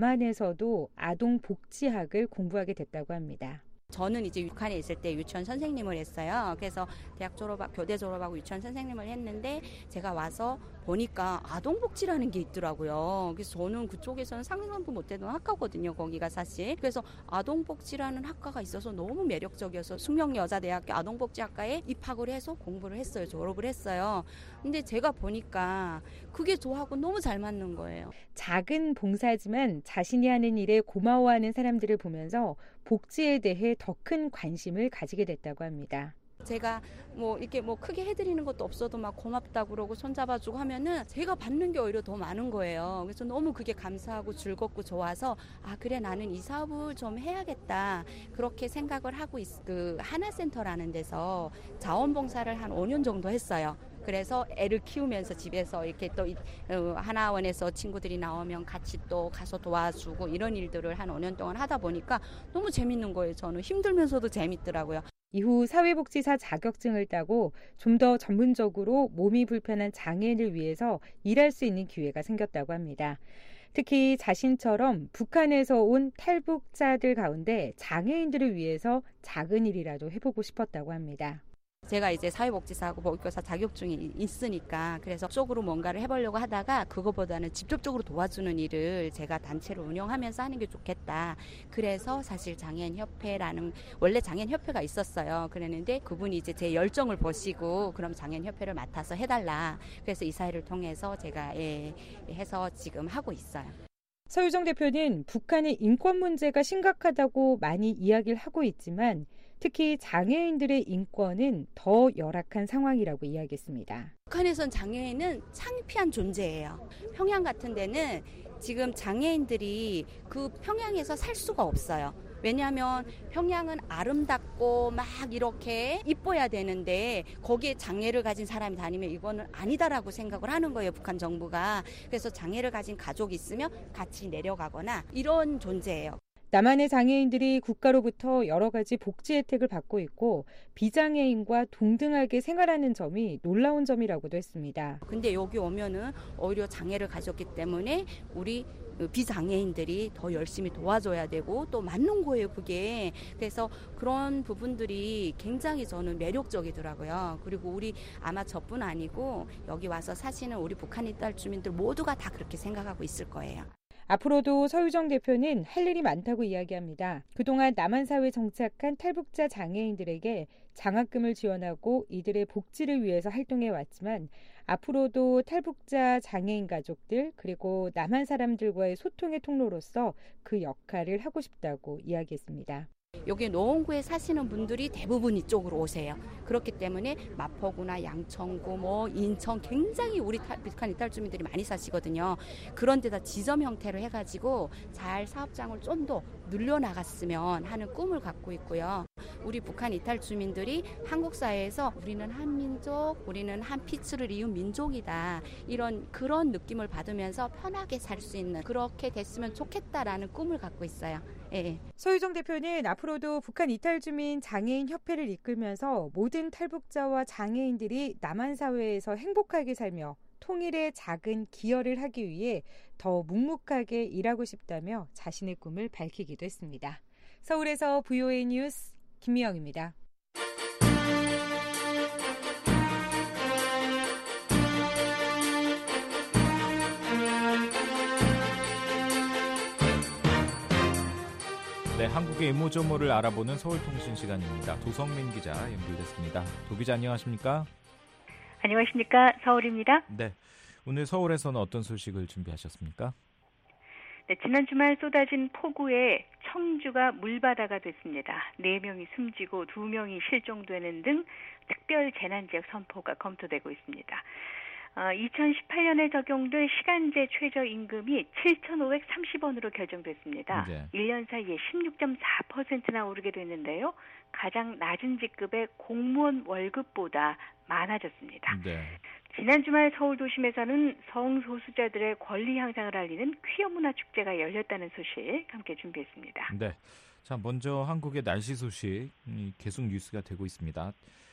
Speaker 1: 남한에서도 아동복지학을 공부하게 됐다고 합니다.
Speaker 2: 저는 이제 북한에 있을 때 유치원 선생님을 했어요. 그래서 대학 졸업하고 교대 졸업하고 유치원 선생님을 했는데 제가 와서 보니까 아동복지라는 게 있더라고요. 그래서 저는 그쪽에서는 상상도 못했던 학과거든요. 거기가 사실. 그래서 아동복지라는 학과가 있어서 너무 매력적이어서 숙명여자대학교 아동복지학과에 입학을 해서 공부를 했어요. 졸업을 했어요. 근데 제가 보니까 그게 저하고 너무 잘 맞는 거예요.
Speaker 1: 작은 봉사지만 자신이 하는 일에 고마워하는 사람들을 보면서 복지에 대해 더 큰 관심을 가지게 됐다고 합니다.
Speaker 2: 제가 뭐 이렇게 뭐 크게 해드리는 것도 없어도 막 고맙다 그러고 손잡아주고 하면은 제가 받는 게 오히려 더 많은 거예요. 그래서 너무 그게 감사하고 즐겁고 좋아서 아 그래 나는 이 사업을 좀 해야겠다 그렇게 생각을 하고 있, 그 하나센터라는 데서 자원봉사를 한 오 년 정도 했어요. 그래서 애를 키우면서 집에서 이렇게 또 하나원에서 친구들이 나오면 같이 또 가서 도와주고 이런 일들을 한 오 년 동안 하다 보니까 너무 재밌는 거예요. 저는 힘들면서도 재밌더라고요.
Speaker 1: 이후 사회복지사 자격증을 따고 좀 더 전문적으로 몸이 불편한 장애인을 위해서 일할 수 있는 기회가 생겼다고 합니다. 특히 자신처럼 북한에서 온 탈북자들 가운데 장애인들을 위해서 작은 일이라도 해보고 싶었다고 합니다.
Speaker 2: 제가 이제 사회복지사하고 보육교사 자격증이 있으니까 그래서 쪽으로 뭔가를 해보려고 하다가 그거보다는 직접적으로 도와주는 일을 제가 단체로 운영하면서 하는 게 좋겠다. 그래서 사실 장애인협회라는 원래 장애인협회가 있었어요. 그랬는데 그분이 이제 제 열정을 보시고 그럼 장애인협회를 맡아서 해달라. 그래서 이 사회를 통해서 제가 예, 해서 지금 하고 있어요.
Speaker 1: 서유정 대표는 북한의 인권 문제가 심각하다고 많이 이야기를 하고 있지만 특히 장애인들의 인권은 더 열악한 상황이라고 이야기했습니다.
Speaker 2: 북한에선 장애인은 창피한 존재예요. 평양 같은 데는 지금 장애인들이 그 평양에서 살 수가 없어요. 왜냐하면 평양은 아름답고 막 이렇게 이뻐야 되는데 거기에 장애를 가진 사람이 다니면 이거는 아니다라고 생각을 하는 거예요. 북한 정부가. 그래서 장애를 가진 가족이 있으면 같이 내려가거나 이런 존재예요.
Speaker 1: 남한의 장애인들이 국가로부터 여러 가지 복지 혜택을 받고 있고 비장애인과 동등하게 생활하는 점이 놀라운 점이라고도 했습니다.
Speaker 2: 근데 여기 오면은 오히려 장애를 가졌기 때문에 우리 비장애인들이 더 열심히 도와줘야 되고 또 맞는 거예요, 그게. 그래서 그런 부분들이 굉장히 저는 매력적이더라고요. 그리고 우리 아마 저뿐 아니고 여기 와서 사시는 우리 북한 이탈 주민들 모두가 다 그렇게 생각하고 있을 거예요.
Speaker 1: 앞으로도 서유정 대표는 할 일이 많다고 이야기합니다. 그동안 남한사회에 정착한 탈북자 장애인들에게 장학금을 지원하고 이들의 복지를 위해서 활동해왔지만 앞으로도 탈북자 장애인 가족들 그리고 남한 사람들과의 소통의 통로로서 그 역할을 하고 싶다고 이야기했습니다.
Speaker 2: 여기 노원구에 사시는 분들이 대부분 이쪽으로 오세요. 그렇기 때문에 마포구나 양천구, 뭐 인천 굉장히 우리 탈, 북한 이탈 주민들이 많이 사시거든요. 그런 데다 지점 형태로 해가지고 잘 사업장을 좀 더 늘려나갔으면 하는 꿈을 갖고 있고요. 우리 북한 이탈 주민들이 한국 사회에서 우리는 한민족, 우리는 한 피츠를 이은 민족이다. 이런 그런 느낌을 받으면서 편하게 살 수 있는 그렇게 됐으면 좋겠다라는 꿈을 갖고 있어요. 예.
Speaker 1: 서유정 대표는 앞으로도 북한 이탈 주민 장애인 협회를 이끌면서 모든 탈북자와 장애인들이 남한 사회에서 행복하게 살며 통일의 작은 기여를 하기 위해 더 묵묵하게 일하고 싶다며 자신의 꿈을 밝히기도 했습니다. 서울에서 브이오에이 뉴스 김미영입니다.
Speaker 5: 네, 한국의 이모저모를 알아보는 서울통신 시간입니다. 도성민 기자 연결됐습니다. 도 기자 안녕하십니까?
Speaker 3: 안녕하십니까? 서울입니다.
Speaker 5: 네, 오늘 서울에서는 어떤 소식을 준비하셨습니까?
Speaker 3: 네, 지난 주말 쏟아진 폭우에 청주가 물바다가 됐습니다. 네 명이 숨지고 두 명이 실종되는 등 특별 재난지역 선포가 검토되고 있습니다. 어, 이천십팔 년에 적용된 시간제 최저임금이 칠천오백삼십 원으로 결정됐습니다. 네. 일 년 사이에 십육 점 사 퍼센트나 오르게 됐는데요. 가장 낮은 직급의 공무원 월급보다 많아졌습니다. 네. 지난 주말 서울 도심에서는 성소수자들의 권리 향상을 알리는 퀴어 문화 축제가 열렸다는 소식 함께 준비했습니다.
Speaker 5: 네. 자, 먼저 한국의 날씨 소식 계속 뉴스가 되고 있습니다.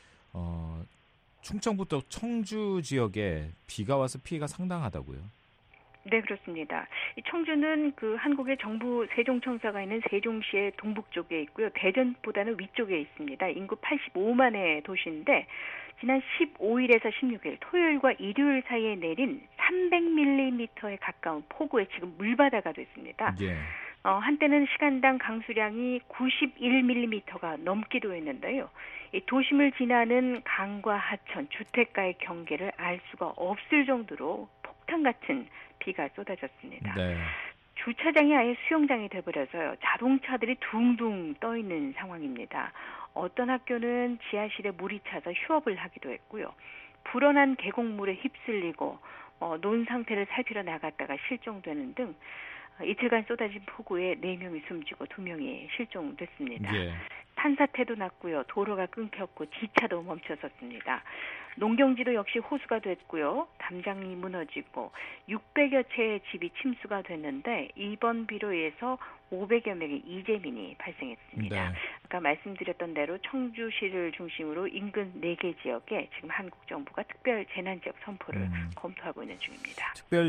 Speaker 5: 어, 충청부터 청주 지역에 비가 와서 피해가 상당하다고요?
Speaker 3: 네, 그렇습니다. 이 청주는 그 한국의 정부 세종청사가 있는 세종시의 동북쪽에 있고요. 대전보다는 위쪽에 있습니다. 인구 팔십오만의 도시인데 지난 십오일에서 십육일 토요일과 일요일 사이에 내린 삼백 밀리미터에 가까운 폭우에 지금 물바다가 됐습니다. 예. 어, 한때는 시간당 강수량이 구십일 밀리미터가 넘기도 했는데요. 이 도심을 지나는 강과 하천, 주택가의 경계를 알 수가 없을 정도로 폭탄 같은 비가 쏟아졌습니다. 네. 주차장이 아예 수영장이 돼버려서요. 자동차들이 둥둥 떠 있는 상황입니다. 어떤 학교는 지하실에 물이 차서 휴업을 하기도 했고요. 불어난 계곡물에 휩쓸리고 어, 논 상태를 살피러 나갔다가 실종되는 등 이틀간 쏟아진 폭우에 네 명이 숨지고 두 명이 실종됐습니다. 예. 산사태도 났고요. 도로가 끊겼고 지차도 멈춰섰습니다. 농경지도 역시 호수가 됐고요. 담장이 무너지고 육백여 채의 집이 침수가 됐는데 이번 비로 인해서 오백여 명의 이재민이 발생했습니다. 네. 아까 말씀드렸던 대로 청주시를 중심으로 인근 네 개 지역에 지금 한국 정부가 특별 재난지역 선포를 음. 검토하고 있는 중입니다.
Speaker 5: 특별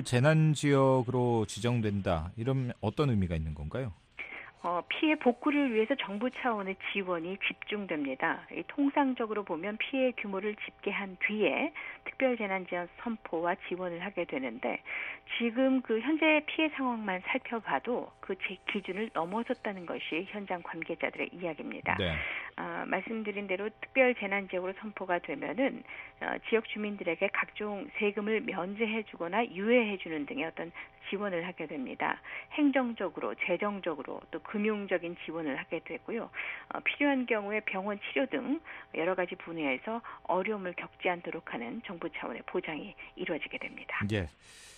Speaker 5: 재난지역으로 지정된다. 이런 어떤 의미가 있는 건가요?
Speaker 3: 어, 피해 복구를 위해서 정부 차원의 지원이 집중됩니다. 이 통상적으로 보면 피해 규모를 집계한 뒤에 특별재난지원 선포와 지원을 하게 되는데 지금 그 현재 피해 상황만 살펴봐도 그 제 기준을 넘어섰다는 것이 현장 관계자들의 이야기입니다. 네. 어, 말씀드린 대로 특별재난지역으로 선포가 되면은 어, 지역 주민들에게 각종 세금을 면제해주거나 유예해주는 등의 어떤 지원을 하게 됩니다. 행정적으로, 재정적으로 또 금융적인 지원을 하게 되고요. 어, 필요한 경우에 병원 치료 등 여러 가지 분야에서 어려움을 겪지 않도록 하는 정부 차원의 보장이 이루어지게 됩니다.
Speaker 5: 예.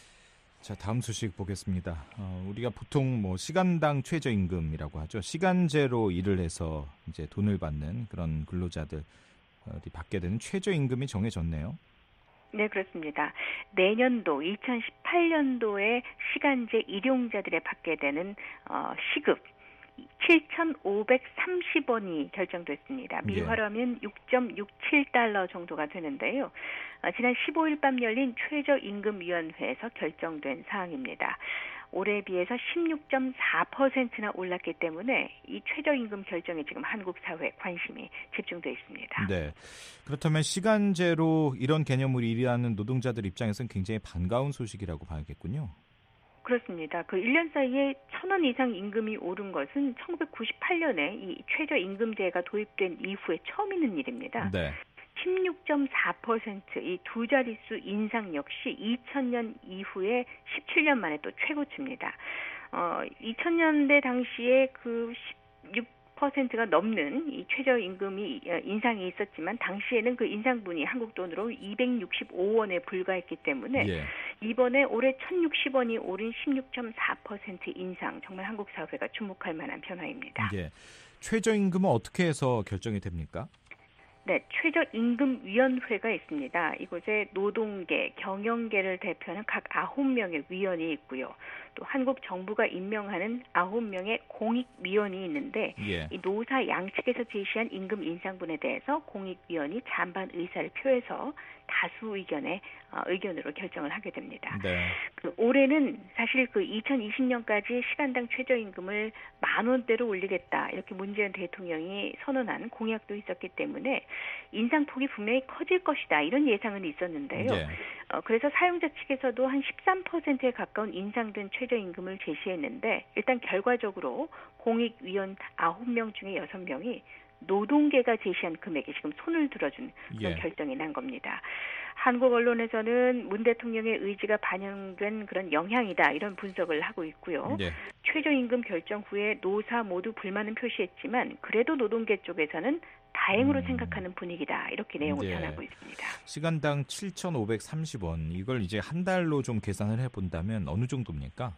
Speaker 5: 자, 다음 소식 보겠습니다. 어, 우리가 보통 뭐 시간당 최저임금이라고 하죠. 시간제로 일을 해서 이제 돈을 받는 그런 근로자들 어디 받게 되는 최저임금이 정해졌네요.
Speaker 3: 네, 그렇습니다. 내년도 이천십팔 년도에 시간제 일용자들에 받게 되는 어, 시급 칠천오백삼십 원이 결정됐습니다. 미화로 하면 육 점 육칠 달러 정도가 되는데요. 어, 지난 십오일 밤 열린 최저임금위원회에서 결정된 사항입니다. 올해에 비해서 십육 점 사 퍼센트나 올랐기 때문에 이 최저임금 결정에 지금 한국 사회에 관심이 집중돼 있습니다.
Speaker 5: 네. 그렇다면 시간제로 이런 개념으로 일하는 노동자들 입장에서는 굉장히 반가운 소식이라고 봐야겠군요.
Speaker 3: 그렇습니다. 그 일 년 사이에 천 원 이상 임금이 오른 것은 천구백구십팔 년에 이 최저임금제가 도입된 이후에 처음 있는 일입니다. 네. 십육 점 사 퍼센트 이 두 자릿수 인상 역시 이천 년 이후에 십칠 년 만에 또 최고치입니다. 어, 이천 년대 당시에 그 십육 퍼센트가 넘는 이 최저임금이 인상이 있었지만 당시에는 그 인상분이 한국 돈으로 이백육십오 원에 불과했기 때문에 예. 이번에 올해 천육십 원이 오른 십육 점 사 퍼센트 인상 정말 한국 사회가 주목할 만한 변화입니다.
Speaker 5: 예. 최저임금은 어떻게 해서 결정이 됩니까?
Speaker 3: 네, 최저임금위원회가 있습니다. 이곳에 노동계, 경영계를 대표하는 각 아홉 명의 위원이 있고요. 또 한국 정부가 임명하는 아홉 명의 공익위원이 있는데 예. 이 노사 양측에서 제시한 임금 인상분에 대해서 공익위원이 찬반 의사를 표해서 다수 의견에 어, 의견으로 결정을 하게 됩니다. 네. 그 올해는 사실 그 이천이십 년까지 시간당 최저임금을 만 원대로 올리겠다 이렇게 문재인 대통령이 선언한 공약도 있었기 때문에 인상폭이 분명히 커질 것이다 이런 예상은 있었는데요. 네. 어, 그래서 사용자 측에서도 한 십삼 퍼센트에 가까운 인상된 최저임금을 제시했는데 일단 결과적으로 공익위원 아홉 명 중에 여섯 명이 노동계가 제시한 금액에 지금 손을 들어준 그런 예. 결정이 난 겁니다. 한국 언론에서는 문 대통령의 의지가 반영된 그런 영향이다 이런 분석을 하고 있고요. 예. 최저임금 결정 후에 노사 모두 불만은 표시했지만 그래도 노동계 쪽에서는 다행으로
Speaker 5: 음.
Speaker 3: 생각하는 분위기다. 이렇게 내용을
Speaker 5: 네.
Speaker 3: 전하고 있습니다.
Speaker 5: 시간당 칠천오백삼십 원. 이걸 이제 한 달로 좀 계산을 해본다면 어느 정도입니까?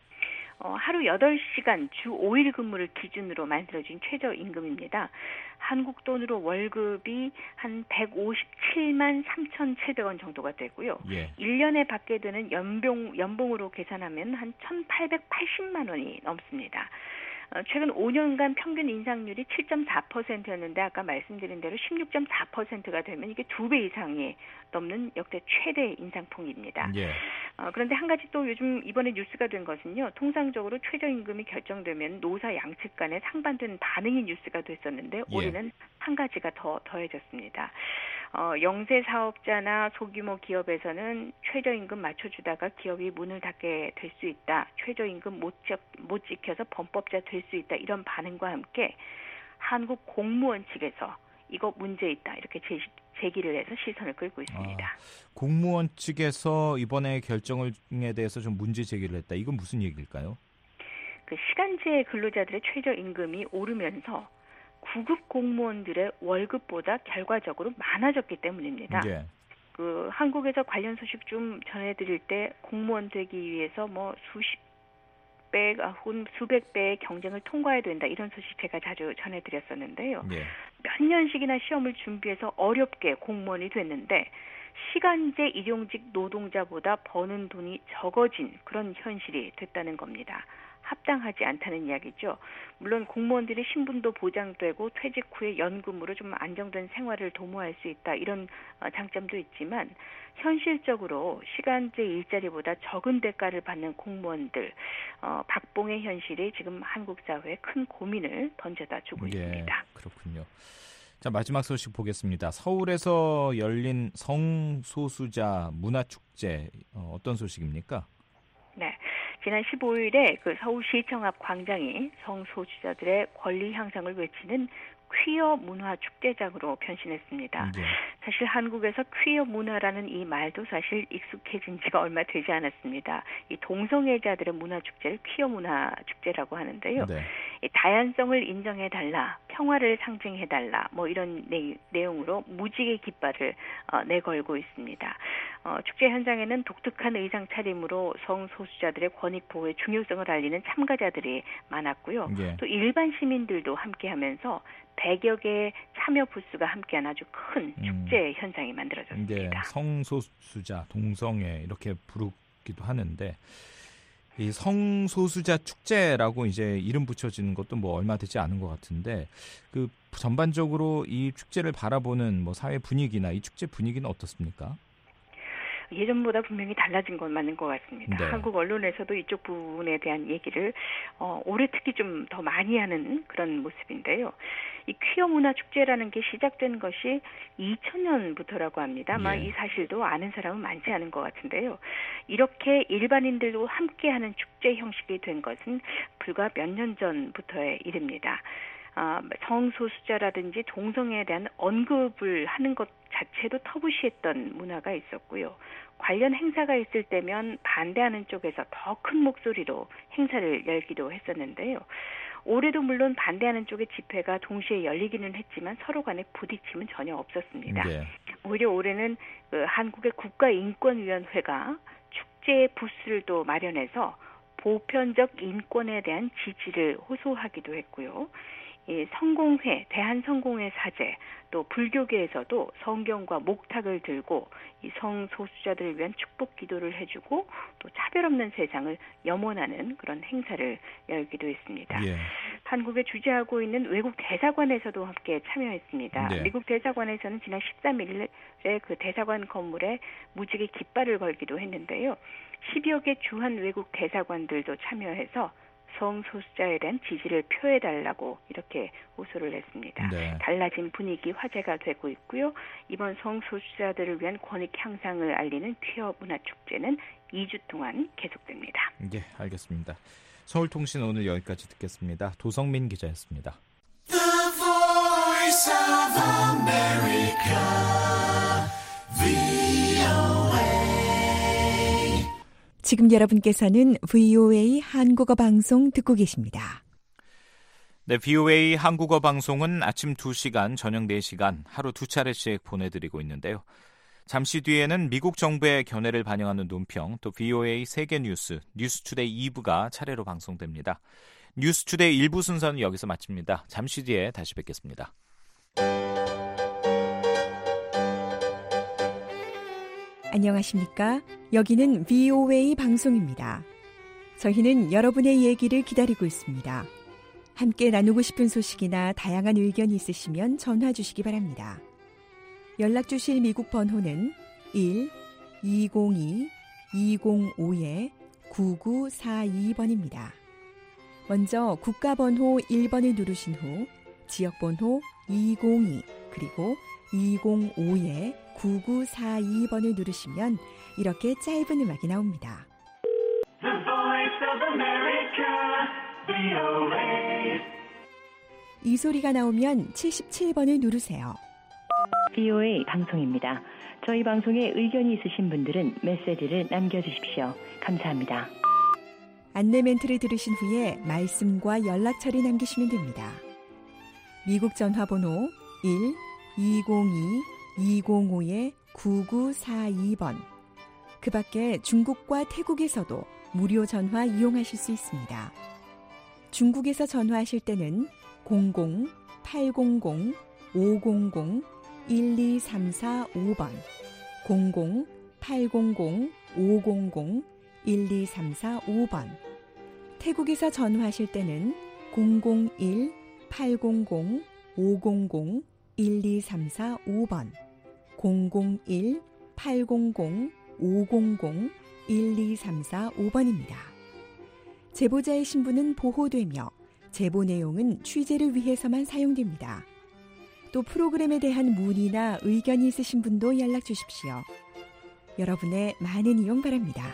Speaker 3: 어, 하루 여덟 시간 주 오 일 근무를 기준으로 만들어진 최저임금입니다. 한국 돈으로 월급이 한 백오십칠만 삼천칠백 원 정도가 되고요.
Speaker 5: 예.
Speaker 3: 일 년에 받게 되는 연봉, 연봉으로 계산하면 한 천팔백팔십만 원이 넘습니다. 어, 최근 오 년간 평균 인상률이 칠 점 사 퍼센트였는데 아까 말씀드린 대로 십육 점 사 퍼센트가 되면 이게 두 배 이상이 넘는 역대 최대 인상폭입니다.
Speaker 5: 예.
Speaker 3: 어, 그런데 한 가지 또 요즘 이번에 뉴스가 된 것은요. 통상적으로 최저임금이 결정되면 노사 양측 간에 상반된 반응이 뉴스가 됐었는데
Speaker 5: 예.
Speaker 3: 올해는 한 가지가 더 더해졌습니다. 어, 영세 사업자나 소규모 기업에서는 최저임금 맞춰주다가 기업이 문을 닫게 될 수 있다. 최저임금 못, 지, 못 지켜서 범법자 될 수 있다. 이런 반응과 함께 한국 공무원 측에서 이거 문제 있다. 이렇게 제시, 제기를 해서 시선을 끌고 있습니다.
Speaker 5: 아, 공무원 측에서 이번에 결정에 대해서 좀 문제 제기를 했다. 이건 무슨 얘기일까요?
Speaker 3: 그 시간제 근로자들의 최저임금이 오르면서 구급 공무원들의 월급보다 결과적으로 많아졌기 때문입니다.
Speaker 5: 예.
Speaker 3: 그 한국에서 관련 소식 좀 전해드릴 때 공무원 되기 위해서 뭐 수십 백, 혹은 수백 배의 경쟁을 통과해야 된다 이런 소식 제가 자주 전해드렸었는데요.
Speaker 5: 예.
Speaker 3: 몇 년씩이나 시험을 준비해서 어렵게 공무원이 됐는데 시간제 일용직 노동자보다 버는 돈이 적어진 그런 현실이 됐다는 겁니다. 합당하지 않다는 이야기죠. 물론 공무원들의 신분도 보장되고 퇴직 후에 연금으로 좀 안정된 생활을 도모할 수 있다. 이런 장점도 있지만 현실적으로 시간제 일자리보다 적은 대가를 받는 공무원들, 어, 박봉의 현실이 지금 한국 사회에 큰 고민을 던져다 주고
Speaker 5: 예,
Speaker 3: 있습니다.
Speaker 5: 그렇군요. 자, 마지막 소식 보겠습니다. 서울에서 열린 성소수자 문화축제, 어, 어떤 소식입니까?
Speaker 3: 네. 지난 십오 일에 그 서울시청 앞 광장이 성소수자들의 권리 향상을 외치는 퀴어 문화 축제장으로 변신했습니다.
Speaker 5: 네.
Speaker 3: 사실 한국에서 퀴어 문화라는 이 말도 사실 익숙해진 지가 얼마 되지 않았습니다. 이 동성애자들의 문화 축제를 퀴어 문화 축제라고 하는데요.
Speaker 5: 네.
Speaker 3: 이 다양성을 인정해달라, 평화를 상징해달라, 뭐 이런 내, 내용으로 무지개 깃발을 어, 내걸고 있습니다. 어, 축제 현장에는 독특한 의상 차림으로 성소수자들의 권익 보호의 중요성을 알리는 참가자들이 많았고요.
Speaker 5: 예.
Speaker 3: 또 일반 시민들도 함께하면서 백여 개의 참여 부스가 함께한 아주 큰 축제 음. 현상이 만들어졌습니다.
Speaker 5: 네, 성소수자, 동성애 이렇게 부르기도 하는데 이 성소수자 축제라고 이제 이름 붙여지는 것도 뭐 얼마 되지 않은 것 같은데 그 전반적으로 이 축제를 바라보는 뭐 사회 분위기나 이 축제 분위기는 어떻습니까?
Speaker 3: 예전보다 분명히 달라진 건 맞는 것 같습니다.
Speaker 5: 네.
Speaker 3: 한국 언론에서도 이쪽 부분에 대한 얘기를 어, 올해 특히 좀 더 많이 하는 그런 모습인데요. 이 퀴어 문화 축제라는 게 시작된 것이 이천 년부터라고 합니다. 아마
Speaker 5: 예.
Speaker 3: 이 사실도 아는 사람은 많지 않은 것 같은데요. 이렇게 일반인들도 함께하는 축제 형식이 된 것은 불과 몇 년 전부터의 일입니다. 아, 성소수자라든지 동성애에 대한 언급을 하는 것 자체도 터부시했던 문화가 있었고요. 관련 행사가 있을 때면 반대하는 쪽에서 더 큰 목소리로 행사를 열기도 했었는데요. 올해도 물론 반대하는 쪽의 집회가 동시에 열리기는 했지만 서로 간에 부딪힘은 전혀 없었습니다.
Speaker 5: 네.
Speaker 3: 오히려 올해는 그 한국의 국가인권위원회가 축제의 부스를 또 마련해서 보편적 인권에 대한 지지를 호소하기도 했고요. 이 성공회, 대한성공회 사제, 또 불교계에서도 성경과 목탁을 들고 이 성소수자들을 위한 축복 기도를 해주고 또 차별 없는 세상을 염원하는 그런 행사를 열기도 했습니다.
Speaker 5: 예.
Speaker 3: 한국에 주재하고 있는 외국 대사관에서도 함께 참여했습니다.
Speaker 5: 네.
Speaker 3: 미국 대사관에서는 지난 십삼 일에 그 대사관 건물에 무지개 깃발을 걸기도 했는데요. 십여 개 주한 외국 대사관들도 참여해서 성소수자에 대한 지지를 표해달라고 이렇게 호소를 했습니다.
Speaker 5: 네.
Speaker 3: 달라진 분위기 화제가 되고 있고요. 이번 성소수자들을 위한 권익 향상을 알리는 퀴어 문화축제는 이 주 동안 계속됩니다.
Speaker 5: 네, 알겠습니다. 서울통신 오늘 여기까지 듣겠습니다. 도성민 기자였습니다.
Speaker 4: The Voice of America, 브이오에이.
Speaker 6: 지금 여러분께서는 브이오에이 한국어 방송 듣고 계십니다.
Speaker 5: 네, 브이오에이 한국어 방송은 아침 두 시간, 저녁 네 시간 하루 두 차례씩 보내드리고 있는데요. 잠시 뒤에는 미국 정부의 견해를 반영하는 논평, 또 브이오에이 세계 뉴스, 뉴스투데이 이 부가 차례로 방송됩니다. 뉴스투데이 일 부 순서는 여기서 마칩니다. 잠시 뒤에 다시 뵙겠습니다.
Speaker 6: 안녕하십니까? 여기는 브이오에이 방송입니다. 저희는 여러분의 얘기를 기다리고 있습니다. 함께 나누고 싶은 소식이나 다양한 의견이 있으시면 전화 주시기 바랍니다. 연락 주실 미국 번호는 일 이공이 이공오 구구사이 번입니다. 먼저 국가번호 일 번을 누르신 후 지역번호 이공이 그리고 이공오 구구사이 번을 누르시면 이렇게 짧은 음악이 나옵니다.
Speaker 4: The Voice of America, 브이오에이.
Speaker 6: 이 소리가 나오면 칠십칠 번을 누르세요.
Speaker 7: 브이오에이 방송입니다. 저희 방송에 의견이 있으신 분들은 메시지를 남겨주십시오. 감사합니다.
Speaker 6: 안내 멘트를 들으신 후에 말씀과 연락처를 남기시면 됩니다. 미국 전화번호 일 이공이 이공오 구구사이 번. 그 밖에 중국과 태국에서도 무료 전화 이용하실 수 있습니다. 중국에서 전화하실 때는 공공 팔공공 오공공 일이삼사오 번, 공공 팔공공 오공공 일이삼사오 번. 태국에서 전화하실 때는 공공일 팔공공 오공공 일이삼사오 번, 공공일 팔공공 오공공 일이삼사오 번입니다. 제보자의 신분은 보호되며 제보 내용은 취재를 위해서만 사용됩니다. 또 프로그램에 대한 문의나 의견이 있으신 분도 연락 주십시오. 여러분의 많은 이용 바랍니다.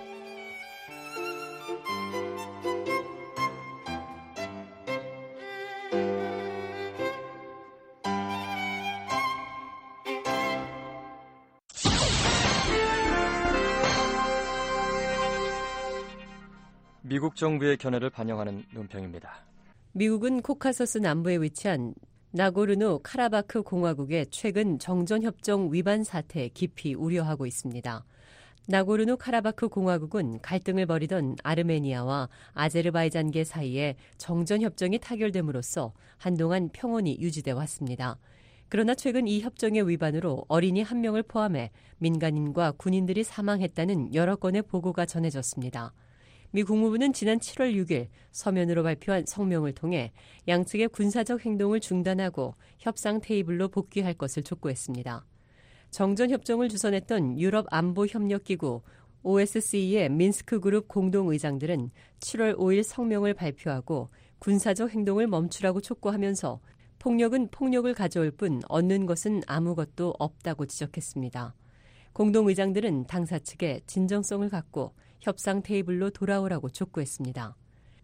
Speaker 8: 미국 정부의 견해를 반영하는 논평입니다.
Speaker 9: 미국은 코카서스 남부에 위치한 나고르노 카라바크 공화국의 최근 정전협정 위반 사태에 깊이 우려하고 있습니다. 나고르노 카라바크 공화국은 갈등을 벌이던 아르메니아와 아제르바이잔계 사이에 정전협정이 타결됨으로써 한동안 평온이 유지돼 왔습니다. 그러나 최근 이 협정의 위반으로 어린이 한 명을 포함해 민간인과 군인들이 사망했다는 여러 건의 보고가 전해졌습니다. 미 국무부는 지난 칠월 육일 서면으로 발표한 성명을 통해 양측의 군사적 행동을 중단하고 협상 테이블로 복귀할 것을 촉구했습니다. 정전협정을 주선했던 유럽안보협력기구 오에스시이의 민스크 그룹 공동의장들은 칠월 오일 성명을 발표하고 군사적 행동을 멈추라고 촉구하면서 폭력은 폭력을 가져올 뿐 얻는 것은 아무것도 없다고 지적했습니다. 공동의장들은 당사 측에 진정성을 갖고 협상 테이블로 돌아오라고 촉구했습니다.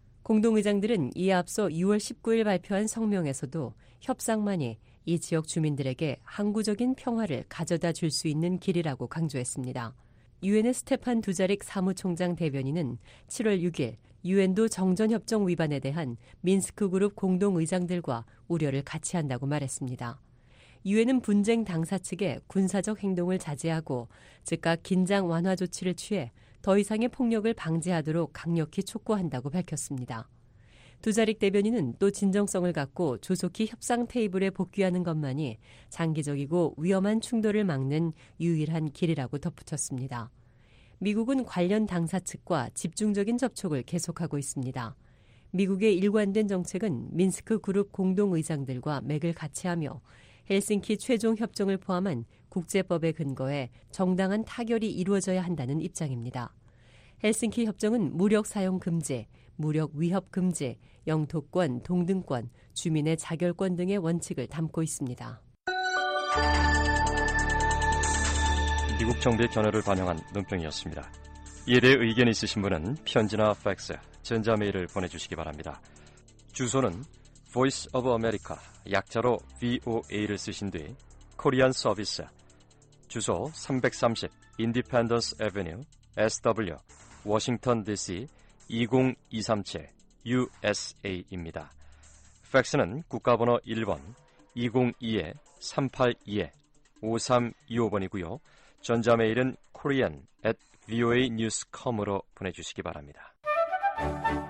Speaker 9: 공동의장들은 이에 앞서 유월 십구일 발표한 성명에서도 협상만이 이 지역 주민들에게 항구적인 평화를 가져다 줄 수 있는 길이라고 강조했습니다. 유엔의 스테판 두자릭 사무총장 대변인은 칠월 육일 유엔도 정전협정 위반에 대한 민스크 그룹 공동의장들과 우려를 같이 한다고 말했습니다. 유엔은 분쟁 당사 측에 군사적 행동을 자제하고 즉각 긴장 완화 조치를 취해 더 이상의 폭력을 방지하도록 강력히 촉구한다고 밝혔습니다. 두자릭 대변인은 또 진정성을 갖고 조속히 협상 테이블에 복귀하는 것만이 장기적이고 위험한 충돌을 막는 유일한 길이라고 덧붙였습니다. 미국은 관련 당사 측과 집중적인 접촉을 계속하고 있습니다. 미국의 일관된 정책은 민스크 그룹 공동의장들과 맥을 같이 하며 헬싱키 최종 협정을 포함한 국제법에 근거해 정당한 타결이 이루어져야 한다는 입장입니다. 헬싱키 협정은 무력 사용 금지, 무력 위협 금지, 영토권, 동등권, 주민의 자결권 등의 원칙을 담고 있습니다.
Speaker 8: 미국 정부의 견해를 반영한 논평이었습니다. 이에 대해 의견이 있으신 분은 편지나 팩스, 전자메일을 보내주시기 바랍니다. 주소는 Voice of America, 약자로 브이오에이를 쓰신 뒤 코리안 서비스, 주소 삼백삼십 인디펜던스 애버뉴, 에스더블유, 워싱턴 디씨 이공이삼칠 유에스에이입니다. 팩스는 국가번호 일 번 이공이 삼팔이 오삼이오 번이고요. 전자메일은 korean at voanews 닷컴으로 보내주시기 바랍니다.